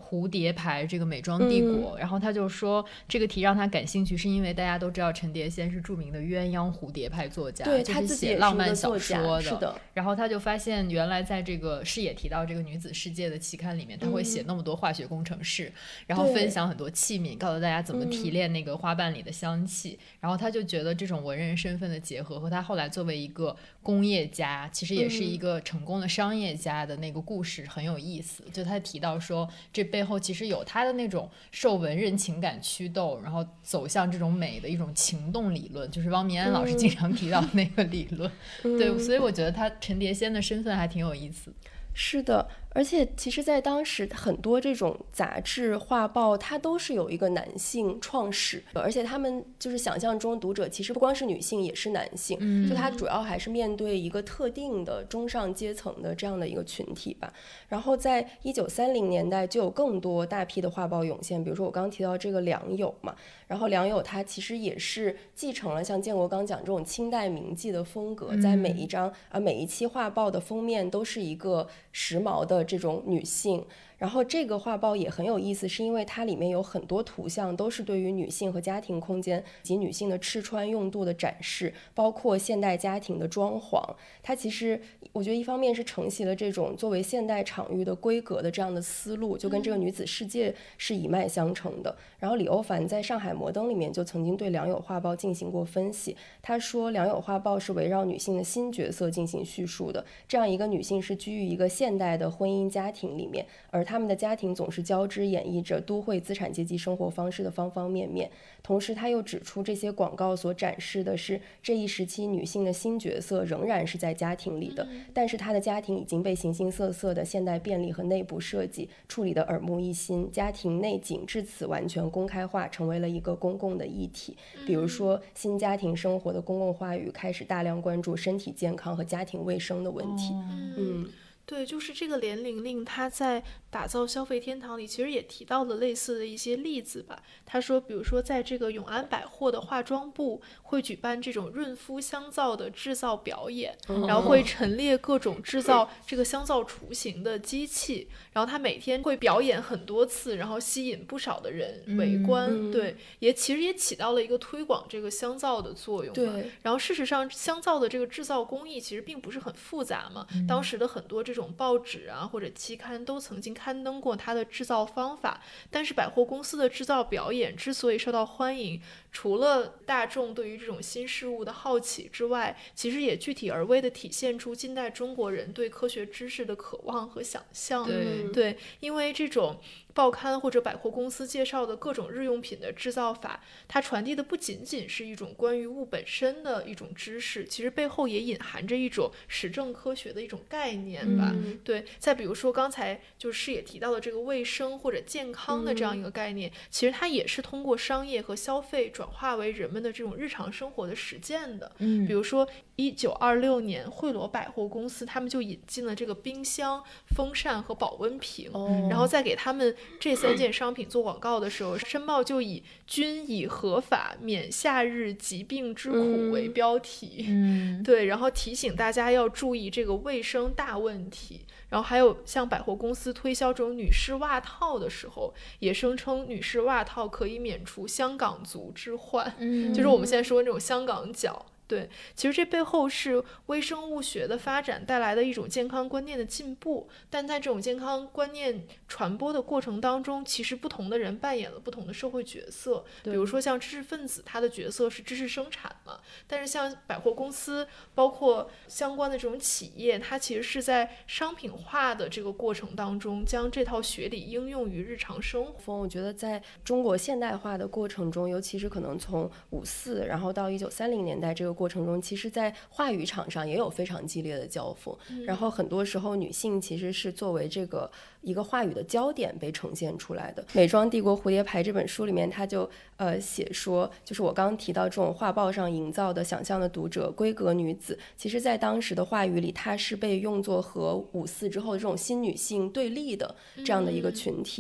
蝴蝶牌这个美妆帝国、嗯、然后他就说这个题让他感兴趣是因为大家都知道陈蝶仙是著名的鸳鸯蝴蝶派作家， 对， 就是写浪漫小说的， 是的。 然后他就发现原来在这个视野提到这个女子世界的期刊里面他会写那么多化学工程师、嗯、然后分享很多器皿，告诉大家怎么提炼那个花瓣里的香气、嗯、然后他就觉得这种文人身份的结合和他后来作为一个工业家其实也是一个成功的商业家的那个故事很有意思、嗯、就他提到说这背后其实有他的那种受文人情感驱动然后走向这种美的一种情动理论，就是汪明安老师经常提到那个理论、嗯、对，所以我觉得他陈蝶仙的身份还挺有意思。 是的，而且其实在当时很多这种杂志画报它都是有一个男性创始，而且他们就是想象中读者其实不光是女性也是男性、嗯、就他主要还是面对一个特定的中上阶层的这样的一个群体吧。然后在一九三零年代就有更多大批的画报涌现，比如说我刚刚提到这个良友嘛，然后良友它其实也是继承了像建国刚讲这种清代名妓的风格，在每一张啊每一期画报的封面都是一个时髦的这种女性。然后这个画报也很有意思，是因为它里面有很多图像都是对于女性和家庭空间及女性的吃穿用度的展示，包括现代家庭的装潢。它其实我觉得一方面是承袭了这种作为现代场域的规格的这样的思路，就跟这个女子世界是一脉相承的。然后李欧凡在上海摩登里面就曾经对良友画报进行过分析，他说良友画报是围绕女性的新角色进行叙述的，这样一个女性是居于一个现代的婚姻家庭里面，而他们的家庭总是交织演绎着都会资产阶级生活方式的方方面面。同时他又指出这些广告所展示的是这一时期女性的新角色仍然是在家庭里的，但是她的家庭已经被形形色色的现代便利和内部设计处理得耳目一新，家庭内景至此完全公开化，成为了一个公共的议题。比如说新家庭生活的公共话语开始大量关注身体健康和家庭卫生的问题。 嗯嗯对，就是这个连玲玲她在打造消费天堂里其实也提到了类似的一些例子吧。她说比如说在这个永安百货的化妆部会举办这种润肤香皂的制造表演、哦、然后会陈列各种制造这个香皂雏形的机器，然后她每天会表演很多次，然后吸引不少的人围观、嗯、对，也其实也起到了一个推广这个香皂的作用。 对， 然后事实上香皂的这个制造工艺其实并不是很复杂嘛、嗯、当时的很多这种报纸啊或者期刊都曾经刊登过它的制造方法，但是百货公司的制造表演之所以受到欢迎，除了大众对于这种新事物的好奇之外，其实也具体而微地体现出近代中国人对科学知识的渴望和想象。 对, 对，因为这种报刊或者百货公司介绍的各种日用品的制造法，它传递的不仅仅是一种关于物本身的一种知识，其实背后也隐含着一种实证科学的一种概念吧、嗯、对，再比如说刚才就是也提到的这个卫生或者健康的这样一个概念、嗯、其实它也是通过商业和消费转化为人们的这种日常生活的实践的。嗯，比如说一九二六年惠罗百货公司他们就引进了这个冰箱、风扇和保温瓶、哦、然后再给他们这三件商品做广告的时候，申报就以均以合法免夏日疾病之苦为标题、嗯、对，然后提醒大家要注意这个卫生大问题。然后还有像百货公司推销这种女士袜套的时候，也声称女士袜套可以免除香港足之患、嗯、就是我们现在说那种香港脚。对，其实这背后是微生物学的发展带来的一种健康观念的进步，但在这种健康观念传播的过程当中，其实不同的人扮演了不同的社会角色。比如说像知识分子，他的角色是知识生产嘛，但是像百货公司包括相关的这种企业，它其实是在商品化的这个过程当中将这套学理应用于日常生活。 我觉得在中国现代化的过程中，尤其是可能从五四然后到一九三零年代这个过程中，其实在话语场上也有非常激烈的交锋、嗯、然后很多时候女性其实是作为这个一个话语的焦点被呈现出来的。美妆帝国蝴蝶牌这本书里面他就呃写说，就是我刚刚提到这种画报上营造的想象的读者闺阁女子，其实在当时的话语里它是被用作和五四之后这种新女性对立的这样的一个群体、嗯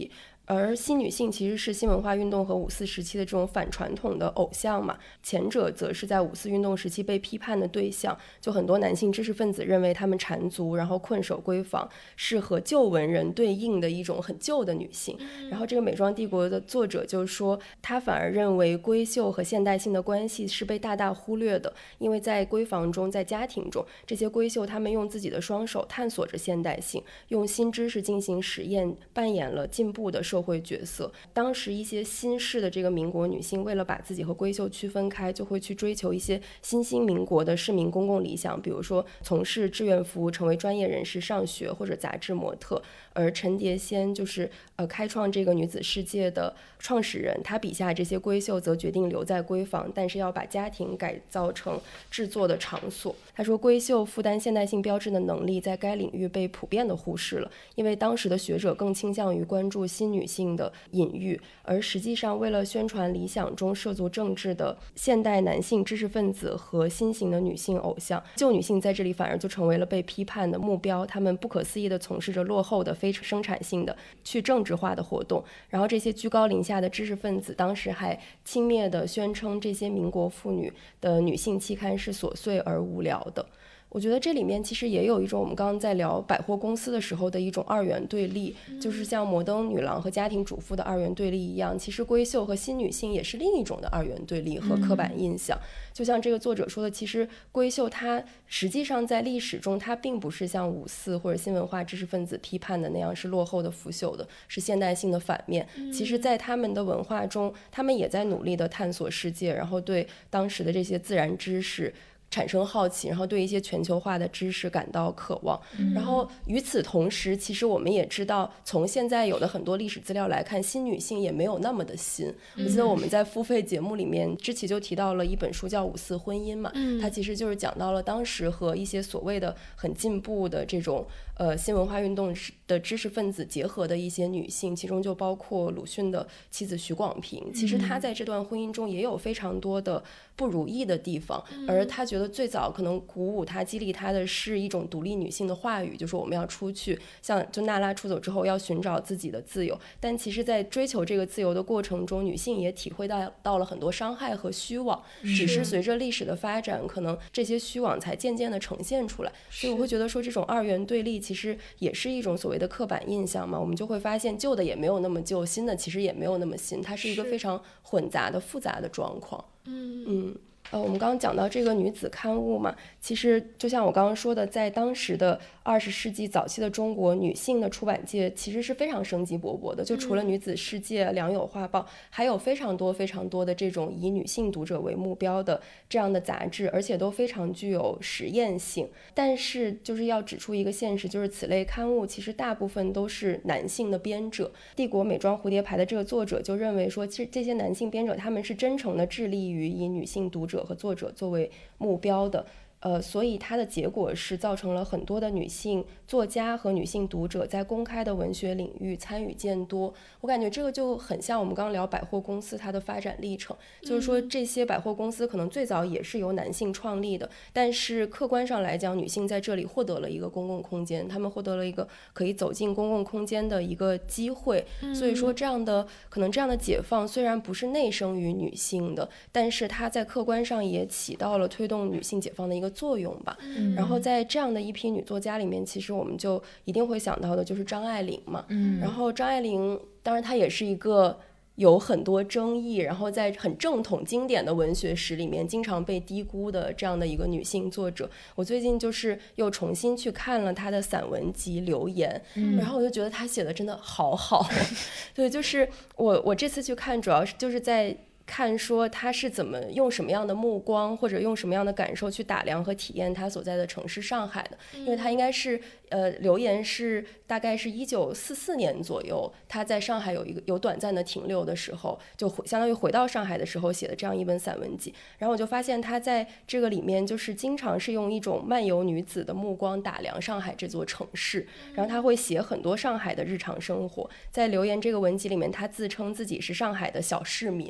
而新女性其实是新文化运动和五四时期的这种反传统的偶像嘛，前者则是在五四运动时期被批判的对象，就很多男性知识分子认为他们缠足然后困守闺房，是和旧文人对应的一种很旧的女性。然后这个美妆帝国的作者就说，他反而认为闺秀和现代性的关系是被大大忽略的，因为在闺房中，在家庭中，这些闺秀她们用自己的双手探索着现代性，用新知识进行实验，扮演了进步的社会角色。当时一些新式的这个民国女性为了把自己和闺秀区分开，就会去追求一些新兴民国的市民公共理想，比如说从事志愿服务，成为专业人士，上学或者杂志模特。而陈蝶仙就是呃开创这个女子世界的创始人，她笔下这些闺秀则决定留在闺房，但是要把家庭改造成制作的场所。他说闺秀负担现代性标志的能力在该领域被普遍的忽视了，因为当时的学者更倾向于关注新女性的隐喻，而实际上为了宣传理想中涉足政治的现代男性知识分子和新型的女性偶像，旧女性在这里反而就成为了被批判的目标，她们不可思议地从事着落后的非生产性的去政治化的活动。然后这些居高临下的知识分子当时还轻蔑地宣称这些民国妇女的女性期刊是琐碎而无聊的。我觉得这里面其实也有一种我们刚刚在聊百货公司的时候的一种二元对立，就是像摩登女郎和家庭主妇的二元对立一样，其实闺秀和新女性也是另一种的二元对立和刻板印象。就像这个作者说的，其实闺秀她实际上在历史中她并不是像五四或者新文化知识分子批判的那样是落后的腐朽的，是现代性的反面。其实在他们的文化中，他们也在努力的探索世界，然后对当时的这些自然知识产生好奇，然后对一些全球化的知识感到渴望。嗯、然后与此同时，其实我们也知道，从现在有的很多历史资料来看，新女性也没有那么的新。嗯、我记得我们在付费节目里面之前就提到了一本书叫《五四婚姻》嘛，嗯、它其实就是讲到了当时和一些所谓的很进步的这种呃新文化运动的知识分子结合的一些女性，其中就包括鲁迅的妻子许广平。其实她在这段婚姻中也有非常多的不如意的地方，嗯、而她觉得最早可能鼓舞她激励她的是一种独立女性的话语，就是我们要出去，像就娜拉出走之后要寻找自己的自由。但其实在追求这个自由的过程中，女性也体会到到了很多伤害和虚妄，只是随着历史的发展，可能这些虚妄才渐渐的呈现出来。所以我会觉得说这种二元对立其实也是一种所谓的刻板印象嘛，我们就会发现旧的也没有那么旧，新的其实也没有那么新，它是一个非常混杂的复杂的状况。嗯嗯呃，我们刚刚讲到这个女子刊物嘛，其实就像我刚刚说的，在当时的二十世纪早期的中国，女性的出版界其实是非常生机勃勃的。就除了女子世界、良友画报，还有非常多非常多的这种以女性读者为目标的这样的杂志，而且都非常具有实验性。但是就是要指出一个现实，就是此类刊物其实大部分都是男性的编者。帝国美妆蝴蝶牌的这个作者就认为说，其实这些男性编者他们是真诚的致力于以女性读者和作者作为目标的。呃，所以它的结果是造成了很多的女性作家和女性读者在公开的文学领域参与渐多。我感觉这个就很像我们刚刚聊百货公司它的发展历程，就是说这些百货公司可能最早也是由男性创立的，但是客观上来讲，女性在这里获得了一个公共空间，她们获得了一个可以走进公共空间的一个机会。所以说这样的可能这样的解放虽然不是内生于女性的，但是它在客观上也起到了推动女性解放的一个作用吧。嗯、然后在这样的一批女作家里面，其实我们就一定会想到的就是张爱玲嘛。嗯、然后张爱玲当然她也是一个有很多争议，然后在很正统经典的文学史里面经常被低估的这样的一个女性作者。我最近就是又重新去看了她的散文集《留言》，嗯、然后我就觉得她写的真的好好。对，就是我我这次去看主要是就是在看说他是怎么用什么样的目光或者用什么样的感受去打量和体验他所在的城市上海的。因为他应该是呃，留言是大概是一九四四年左右，他在上海有一个有短暂的停留的时候，就回相当于回到上海的时候写的这样一本散文集。然后我就发现他在这个里面就是经常是用一种漫游女子的目光打量上海这座城市，然后他会写很多上海的日常生活。在留言这个文集里面，他自称自己是上海的小市民。我觉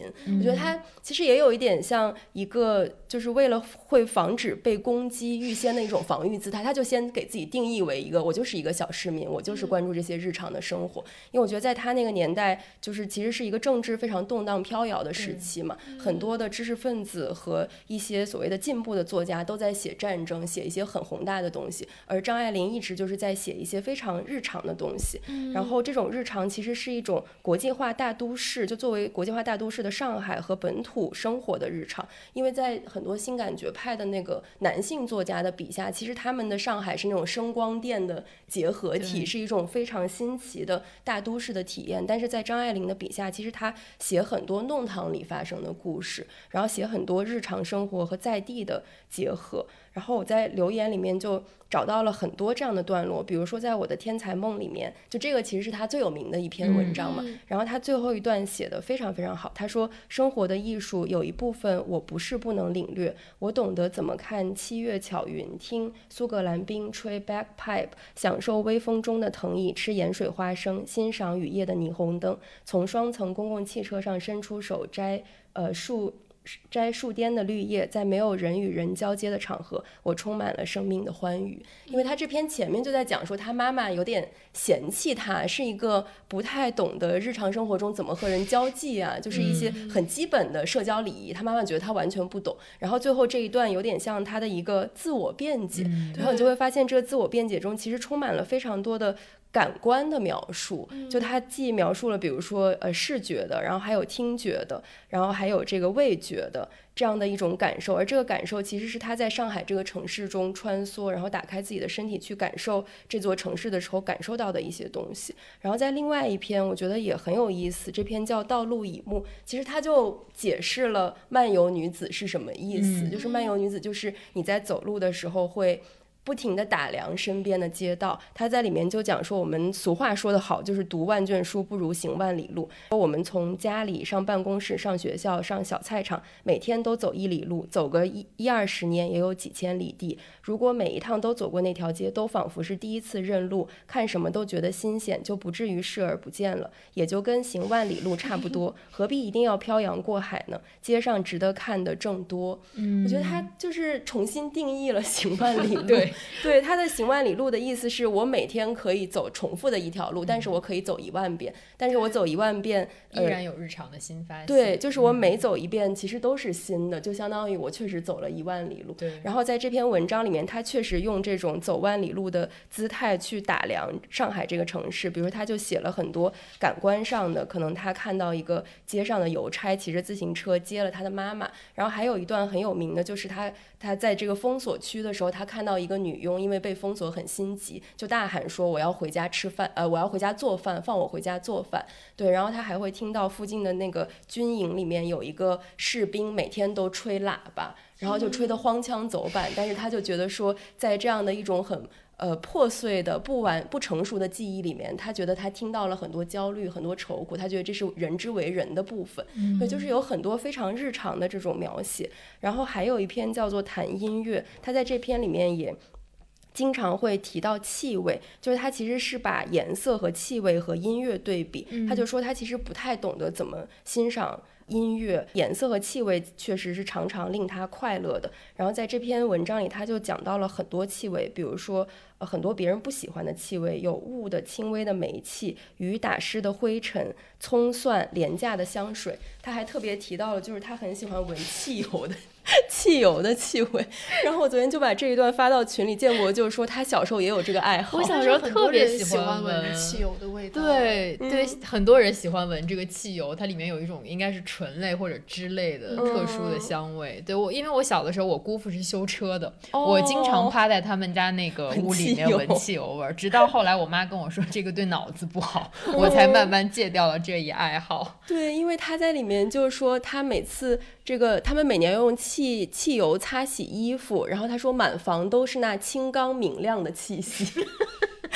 觉得它其实也有一点像一个就是为了会防止被攻击预先的一种防御姿态，他就先给自己定义为一个我就是一个小市民，我就是关注这些日常的生活。因为我觉得在他那个年代就是其实是一个政治非常动荡飘摇的时期嘛，很多的知识分子和一些所谓的进步的作家都在写战争，写一些很宏大的东西，而张爱玲一直就是在写一些非常日常的东西。然后这种日常其实是一种国际化大都市，就作为国际化大都市的上海和本土生活的日常。因为在很多新感觉派的那个男性作家的笔下，其实他们的上海是那种声光电的结合体，是一种非常新奇的大都市的体验。但是在张爱玲的笔下，其实他写很多弄堂里发生的故事，然后写很多日常生活和在地的结合。然后我在留言里面就找到了很多这样的段落，比如说在我的天才梦里面，就这个其实是他最有名的一篇文章嘛、嗯、然后他最后一段写的非常非常好，他说生活的艺术有一部分我不是不能领略，我懂得怎么看七月巧云，听苏格兰兵吹 bagpipe， 享受微风中的藤椅，吃盐水花生，欣赏雨夜的霓虹灯，从双层公共汽车上伸出手摘呃树摘树巅的绿叶，在没有人与人交接的场合，我充满了生命的欢愉。因为他这篇前面就在讲说他妈妈有点嫌弃他是一个不太懂得日常生活中怎么和人交际啊，就是一些很基本的社交礼仪，他妈妈觉得他完全不懂。然后最后这一段有点像他的一个自我辩解，然后你就会发现这个自我辩解中其实充满了非常多的感官的描述，就他既描述了比如说呃视觉的，然后还有听觉的，然后还有这个味觉的这样的一种感受，而这个感受其实是他在上海这个城市中穿梭，然后打开自己的身体去感受这座城市的时候感受到的一些东西。然后在另外一篇我觉得也很有意思，这篇叫道路以目，其实他就解释了漫游女子是什么意思、嗯、就是漫游女子就是你在走路的时候会不停地打量身边的街道。他在里面就讲说，我们俗话说得好，就是读万卷书不如行万里路。我们从家里上办公室上学校上小菜场，每天都走一里路，走个一一二十年也有几千里地。如果每一趟都走过那条街，都仿佛是第一次认路，看什么都觉得新鲜，就不至于视而不见了，也就跟行万里路差不多。何必一定要漂洋过海呢？街上值得看的正多。嗯，我觉得他就是重新定义了行万里路。对对，他的行万里路的意思是我每天可以走重复的一条路，但是我可以走一万遍，但是我走一万遍、 呃、依然有日常的新发现。 对，就是我每走一遍其实都是新的、嗯、就相当于我确实走了一万里路。对，然后在这篇文章里面他确实用这种走万里路的姿态去打量上海这个城市，比如他就写了很多感官上的，可能他看到一个街上的邮差骑着自行车接了他的妈妈，然后还有一段很有名的就是他他在这个封锁区的时候，他看到一个女佣因为被封锁很心急，就大喊说我要回家吃饭，呃，我要回家做饭，放我回家做饭。对，然后他还会听到附近的那个军营里面有一个士兵每天都吹喇叭，然后就吹得荒腔走板、嗯、但是他就觉得说在这样的一种很呃破碎的不完不成熟的记忆里面，他觉得他听到了很多焦虑很多愁苦，他觉得这是人之为人的部分。嗯，对，就是有很多非常日常的这种描写。然后还有一篇叫做谈音乐，他在这篇里面也经常会提到气味，就是他其实是把颜色和气味和音乐对比、嗯、他就说他其实不太懂得怎么欣赏音乐，颜色和气味确实是常常令他快乐的。然后在这篇文章里他就讲到了很多气味，比如说、呃、很多别人不喜欢的气味，有雾的轻微的煤气，雨打湿的灰尘，葱蒜廉价的香水。他还特别提到了就是他很喜欢闻汽油的汽油的气味，然后我昨天就把这一段发到群里，建国就说他小时候也有这个爱好。 我小时候特别喜欢闻汽油的味道。 对、嗯、对，很多人喜欢闻这个汽油，它里面有一种应该是醇类或者脂类的特殊的香味、嗯、对，我因为我小的时候我姑父是修车的、哦、我经常趴在他们家那个屋里面闻汽油味，直到后来我妈跟我说这个对脑子不好、嗯、我才慢慢戒掉了这一爱好。 对，因为他在里面就是说他每次这个他们每年用汽汽油擦洗衣服，然后他说满房都是那清刚明亮的气息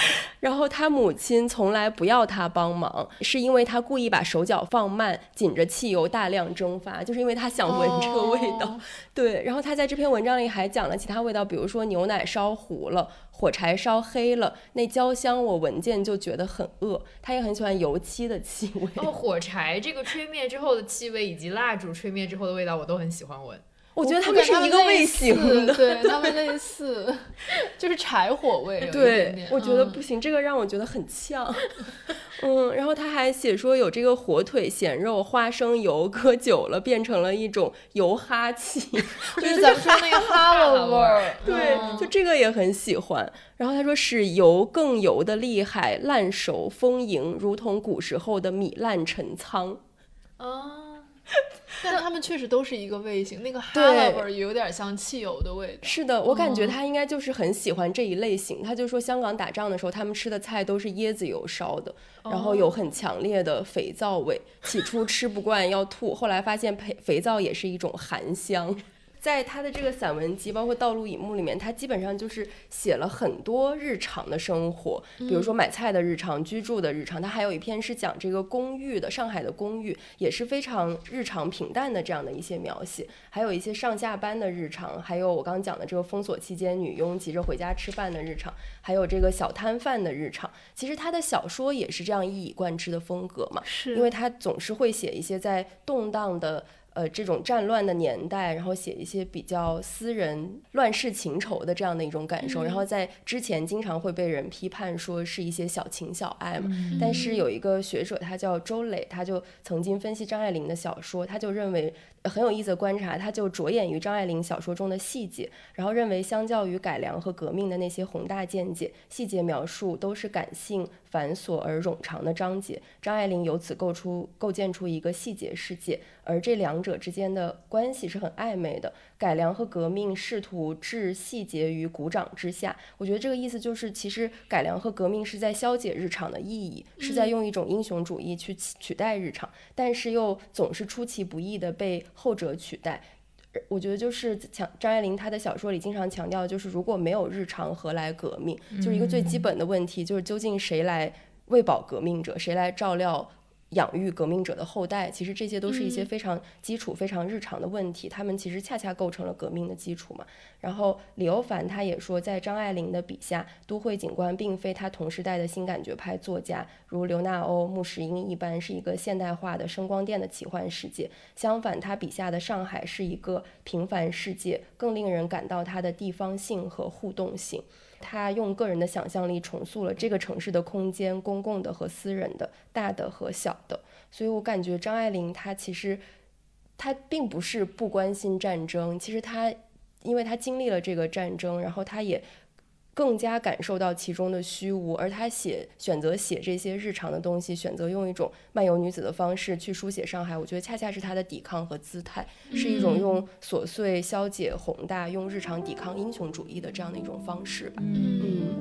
然后他母亲从来不要他帮忙，是因为他故意把手脚放慢，紧着汽油大量蒸发，就是因为他想闻这个味道、哦、对。然后他在这篇文章里还讲了其他味道，比如说牛奶烧糊了，火柴烧黑了，那焦香我闻见就觉得很饿。他也很喜欢油漆的气味。 哦，火柴这个吹灭之后的气味以及蜡烛吹灭之后的味道我都很喜欢闻。 我觉得他们是一个味型的， 对，他们类似，就是柴火味有一点点。 对， 我觉得不行、嗯，这个让我觉得很呛。嗯，然后他还写说有这个火腿、咸肉、花生油搁久了变成了一种油哈气， 就是咱们说那个哈喇味儿。 对、嗯，就这个也很喜欢。然后他说使油更油的厉害，烂熟丰盈，如同古时候的米烂陈仓。 哦。但他们确实都是一个味型，那个哈喇味有点像汽油的味道。 是的，我感觉他应该就是很喜欢这一类型、嗯、他就说香港打仗的时候他们吃的菜都是椰子油烧的、哦、然后有很强烈的肥皂味，起初吃不惯要吐，后来发现肥皂也是一种含香。在他的这个散文集包括道路引幕里面，他基本上就是写了很多日常的生活，比如说买菜的日常、居住的日常。他还有一篇是讲这个公寓的，上海的公寓也是非常日常平淡的这样的一些描写，还有一些上下班的日常，还有我刚刚讲的这个封锁期间女佣急着回家吃饭的日常，还有这个小摊贩的日常。其实他的小说也是这样一以贯之的风格嘛， 是因为他总是会写一些在动荡的呃，这种战乱的年代，然后写一些比较私人乱世情仇的这样的一种感受、嗯、然后在之前经常会被人批判说是一些小情小爱嘛、嗯、但是有一个学者他叫周磊，他就曾经分析张爱玲的小说，他就认为很有意思的观察，他就着眼于张爱玲小说中的细节，然后认为相较于改良和革命的那些宏大见解，细节描述都是感性繁琐而冗长的章节，张爱玲由此构出构建出一个细节世界，而这两者之间的关系是很暧昧的，改良和革命试图置细节于股掌之下。我觉得这个意思就是其实改良和革命是在消解日常的意义，是在用一种英雄主义去取代日常，但是又总是出其不意的被后者取代。我觉得就是强张爱玲她的小说里经常强调，就是如果没有日常何来革命，就是一个最基本的问题，就是究竟谁来喂饱革命者，谁来照料养育革命者的后代，其实这些都是一些非常基础、嗯、非常日常的问题，他们其实恰恰构成了革命的基础嘛。然后李欧凡他也说，在张爱玲的笔下，都会景观并非他同时代的新感觉派作家如刘纳欧、穆石英一般是一个现代化的声光电的奇幻世界，相反他笔下的上海是一个平凡世界，更令人感到它的地方性和互动性。他用个人的想象力重塑了这个城市的空间，公共的和私人的，大的和小的。所以我感觉张爱玲她其实她并不是不关心战争，其实她因为她经历了这个战争，然后她也更加感受到其中的虚无，而她写选择写这些日常的东西，选择用一种漫游女子的方式去书写上海，我觉得恰恰是她的抵抗和姿态，是一种用琐碎消解宏大，用日常抵抗英雄主义的这样的一种方式吧。嗯嗯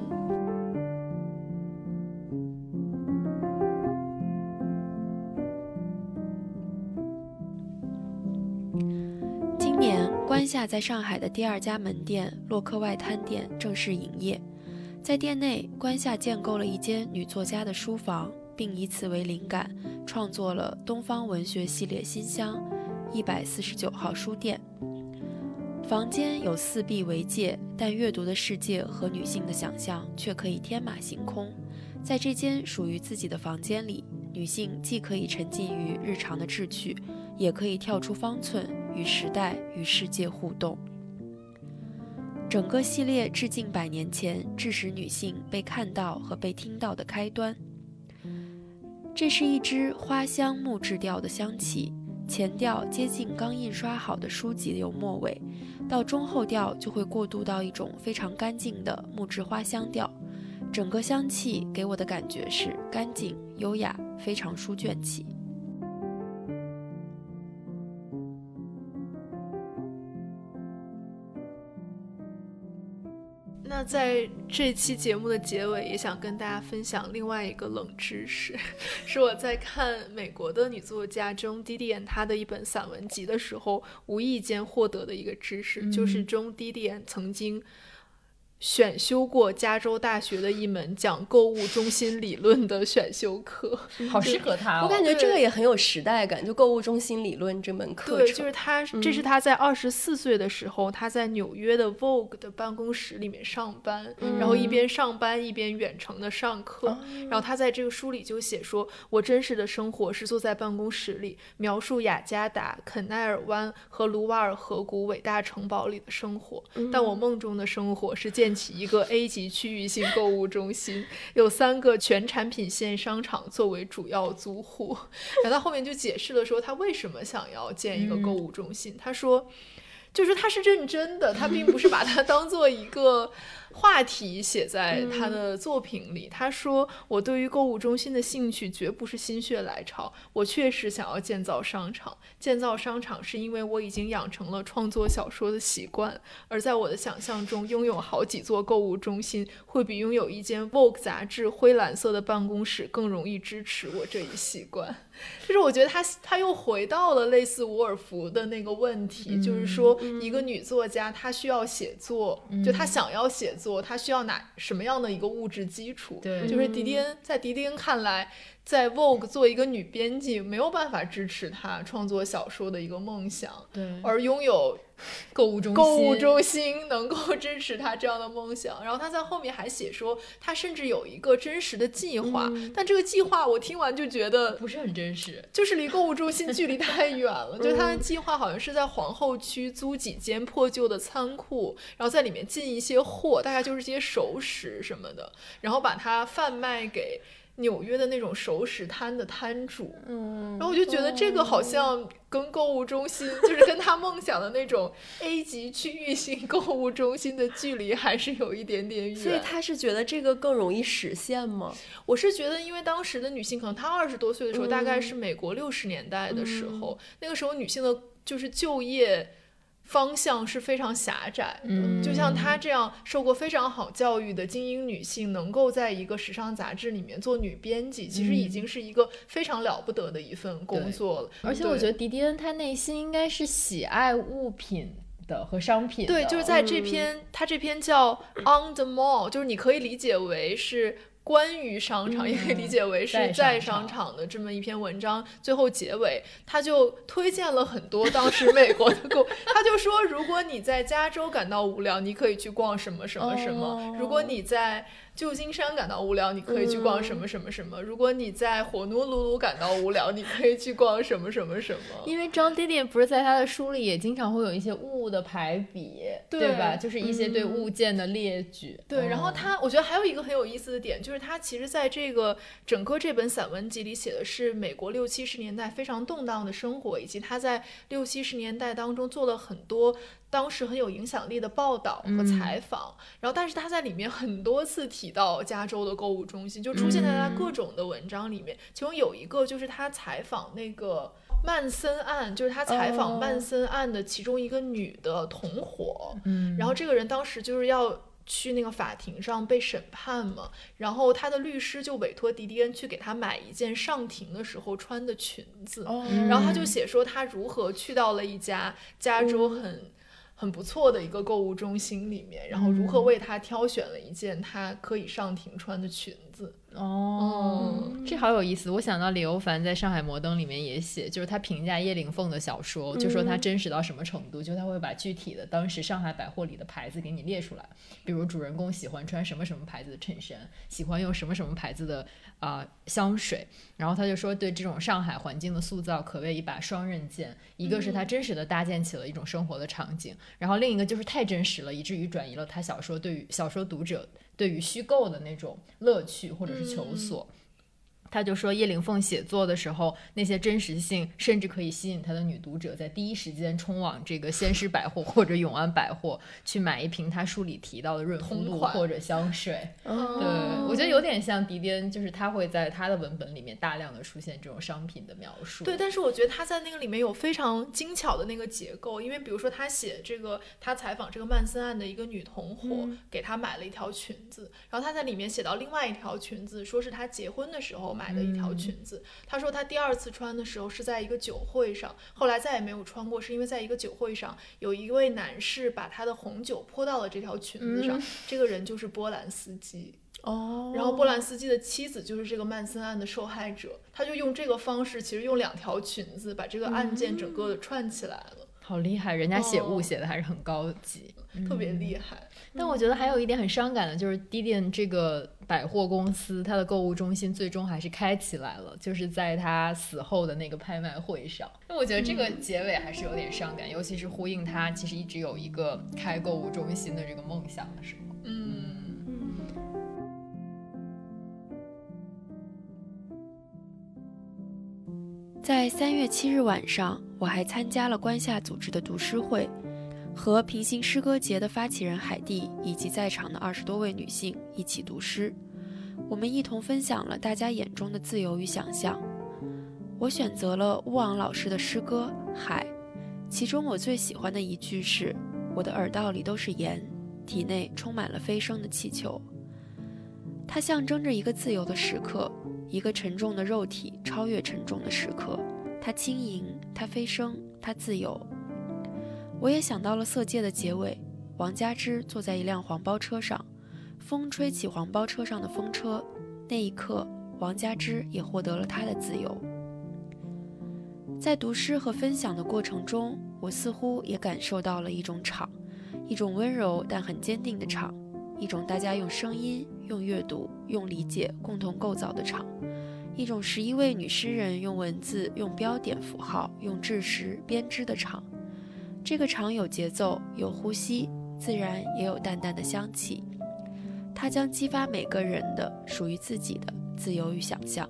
关夏在上海的第二家门店洛克外滩店正式营业，在店内，关夏建构了一间女作家的书房，并以此为灵感，创作了东方文学系列新乡一百四十九号书店。房间有四壁为界，但阅读的世界和女性的想象却可以天马行空。在这间属于自己的房间里，女性既可以沉浸于日常的志趣，也可以跳出方寸，与时代与世界互动。整个系列致敬百年前致使女性被看到和被听到的开端。这是一支花香木质调的香气，前调接近刚印刷好的书籍油墨味，到中后调就会过渡到一种非常干净的木质花香调。整个香气给我的感觉是干净、优雅，非常书卷气。 那在这期节目的结尾，也想跟大家分享另外一个冷知识，是我在看美国的女作家中迪迪安她的一本散文集的时候无意间获得的一个知识、嗯、就是中迪迪安曾经选修过加州大学的一门讲购物中心理论的选修课。 好适合他、哦、 我感觉这个也很有时代感，就购物中心理论这门课程。 对，就是他，这是他在二十四岁的时候、嗯、他在纽约的 Vogue 的办公室里面上班、嗯、然后一边上班一边远程的上课、嗯、然后他在这个书里就写说，我真实的生活是坐在办公室里描述雅加达、肯奈尔湾和卢瓦尔河谷伟大城堡里的生活、嗯、但我梦中的生活是建起一个 A 级区域性购物中心，有三个全产品线商场作为主要租户。然后他后面就解释了说他为什么想要建一个购物中心、嗯、他说就是他是认真的，他并不是把它当做一个话题写在他的作品里、嗯、他说我对于购物中心的兴趣绝不是心血来潮，我确实想要建造商场，建造商场是因为我已经养成了创作小说的习惯，而在我的想象中拥有好几座购物中心会比拥有一间 Vogue 杂志灰蓝色的办公室更容易支持我这一习惯。就是我觉得他他又回到了类似伍尔夫的那个问题、嗯、就是说一个女作家她需要写作、嗯、就她想要写作她需要哪什么样的一个物质基础， 对， 就是迪迪恩在迪迪恩看来在 Vogue 做一个女编辑没有办法支持她创作小说的一个梦想， 对， 而拥有购物中心购物中心能够支持她这样的梦想。然后她在后面还写说她甚至有一个真实的计划、嗯、但这个计划我听完就觉得不是很真实， 就是离购物中心距离太远了、嗯、就是她的计划好像是在皇后区租几间破旧的仓库，然后在里面进一些货，大概就是这些熟食什么的，然后把它贩卖给纽约的那种熟食摊的摊主，嗯，然后我就觉得这个好像跟购物中心、嗯、就是跟他梦想的那种 A 级区域性购物中心的距离还是有一点点远。 所以他是觉得这个更容易实现吗？ 我是觉得因为当时的女性可能她二十多岁的时候、嗯、大概是美国六十年代的时候、嗯、那个时候女性的就是就业方向是非常狭窄的、嗯、就像她这样受过非常好教育的精英女性能够在一个时尚杂志里面做女编辑、嗯、其实已经是一个非常了不得的一份工作了。 而且我觉得迪迪恩她内心应该是喜爱物品的和商品的。 对，就是在这篇、嗯、他这篇叫 On the Mall， 就是你可以理解为是关于商场、嗯、也可以理解为是在商场的这么一篇文章。最后结尾他就推荐了很多当时美国的购他就说如果你在加州感到无聊你可以去逛什么什么什么、哦、如果你在旧金山感到无聊你可以去逛什么什么什么、嗯、如果你在火奴鲁鲁感到无聊你可以去逛什么什么什么。 因为张迪迪不是在他的书里也经常会有一些物的排比， 对, 对吧，就是一些对物件的列举、 嗯、对。然后他我觉得还有一个很有意思的点，就是他其实在这个整个这本散文集里写的是美国六七十年代非常动荡的生活，以及他在六七十年代当中做了很多当时很有影响力的报道和采访、嗯、然后但是他在里面很多次提到加州的购物中心，就出现在他各种的文章里面、嗯、其中有一个就是他采访那个曼森案，就是他采访曼森案的其中一个女的同伙、嗯、然后这个人当时就是要去那个法庭上被审判嘛，然后他的律师就委托迪迪恩去给他买一件上庭的时候穿的裙子、哦、然后他就写说他如何去到了一家加州很、嗯很不错的一个购物中心里面，然后如何为他挑选了一件他可以上庭穿的裙子。 哦、嗯，这好有意思。我想到李欧凡在上海摩登里面也写，就是他评价叶灵凤的小说、嗯、就说他真实到什么程度，就他会把具体的当时上海百货里的牌子给你列出来，比如主人公喜欢穿什么什么牌子的衬衫，喜欢用什么什么牌子的、呃、香水，然后他就说对这种上海环境的塑造可谓一把双刃剑，一个是他真实的搭建起了一种生活的场景、嗯、然后另一个就是太真实了，以至于转移了他小说对于小说读者对于虚构的那种乐趣或者是求索、嗯、他就说叶灵凤写作的时候那些真实性甚至可以吸引他的女读者在第一时间冲往这个先施百货或者永安百货去买一瓶他书里提到的润肤露或者香水、哦、对，我觉得有点像迪迪恩，就是他会在他的文本里面大量的出现这种商品的描述。 对，但是我觉得他在那个里面有非常精巧的那个结构，因为比如说他写这个他采访这个曼森案的一个女同伙、嗯、给他买了一条裙子，然后他在里面写到另外一条裙子说是他结婚的时候买买的一条裙子。嗯、他说他第二次穿的时候是在一个酒会上，后来再也没有穿过，是因为在一个酒会上有一位男士把他的红酒泼到了这条裙子上，嗯、这个人就是波兰斯基。 哦， 然后波兰斯基的妻子就是这个曼森案的受害者，他就用这个方式，其实用两条裙子把这个案件整个的串起来了。 嗯、好厉害，人家写物写的还是很高级， 哦嗯、特别厉害。 但我觉得还有一点很伤感的，就是 Didion 这个百货公司，它的购物中心最终还是开起来了，就是在他死后的那个拍卖会上。那我觉得这个结尾还是有点伤感，嗯、尤其是呼应他其实一直有一个开购物中心的这个梦想的时候。 嗯。 在三月七日晚上，我还参加了关夏组织的读诗会，和平行诗歌节的发起人海蒂以及在场的二十多位女性一起读诗。我们一同分享了大家眼中的自由与想象。我选择了乌昂老师的诗歌《海》，其中我最喜欢的一句是：我的耳道里都是盐，体内充满了飞升的气球。它象征着一个自由的时刻，一个沉重的肉体超越沉重的时刻，它轻盈，它飞升，它自由。我也想到了《色戒》的结尾，王佳芝坐在一辆黄包车上，风吹起黄包车上的风车，那一刻，王佳芝也获得了她的自由。在读诗和分享的过程中，我似乎也感受到了一种场，一种温柔但很坚定的场，一种大家用声音、用阅读、用理解共同构造的场，一种十一位女诗人用文字、用标点符号、用制式编织的场。这个场有节奏，有呼吸，自然也有淡淡的香气。它将激发每个人的属于自己的自由与想象。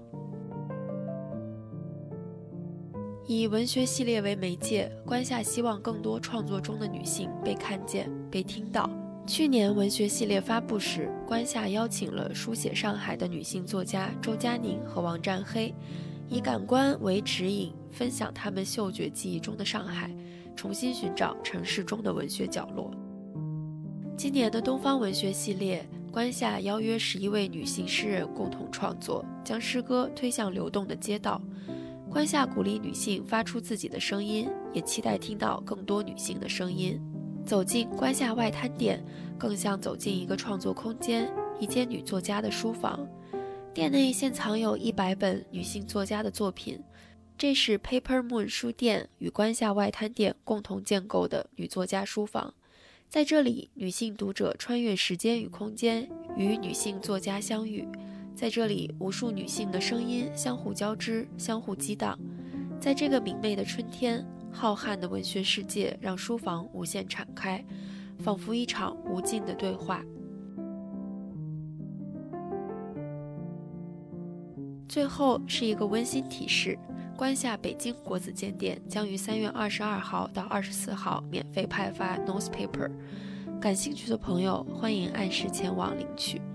以文学系列为媒介，关夏希望更多创作中的女性被看见、被听到。去年文学系列发布时，关夏邀请了书写上海的女性作家周佳宁和王占黑，以感官为指引，分享她们嗅觉记忆中的上海，重新寻找城市中的文学角落。今年的东方文学系列，关夏邀约十一位女性诗人共同创作，将诗歌推向流动的街道。关夏鼓励女性发出自己的声音，也期待听到更多女性的声音。走进关夏外滩店，更像走进一个创作空间，一间女作家的书房。店内现藏有一百本女性作家的作品，这是 Paper Moon 书店与关夏外滩店共同建构的女作家书房。在这里，女性读者穿越时间与空间，与女性作家相遇。在这里，无数女性的声音相互交织，相互激荡。在这个明媚的春天，浩瀚的文学世界让书房无限敞开，仿佛一场无尽的对话。最后是一个温馨提示，关夏北京国子监店将于三月二十二号到二十四号免费派发 newspaper， 感兴趣的朋友欢迎按时前往领取。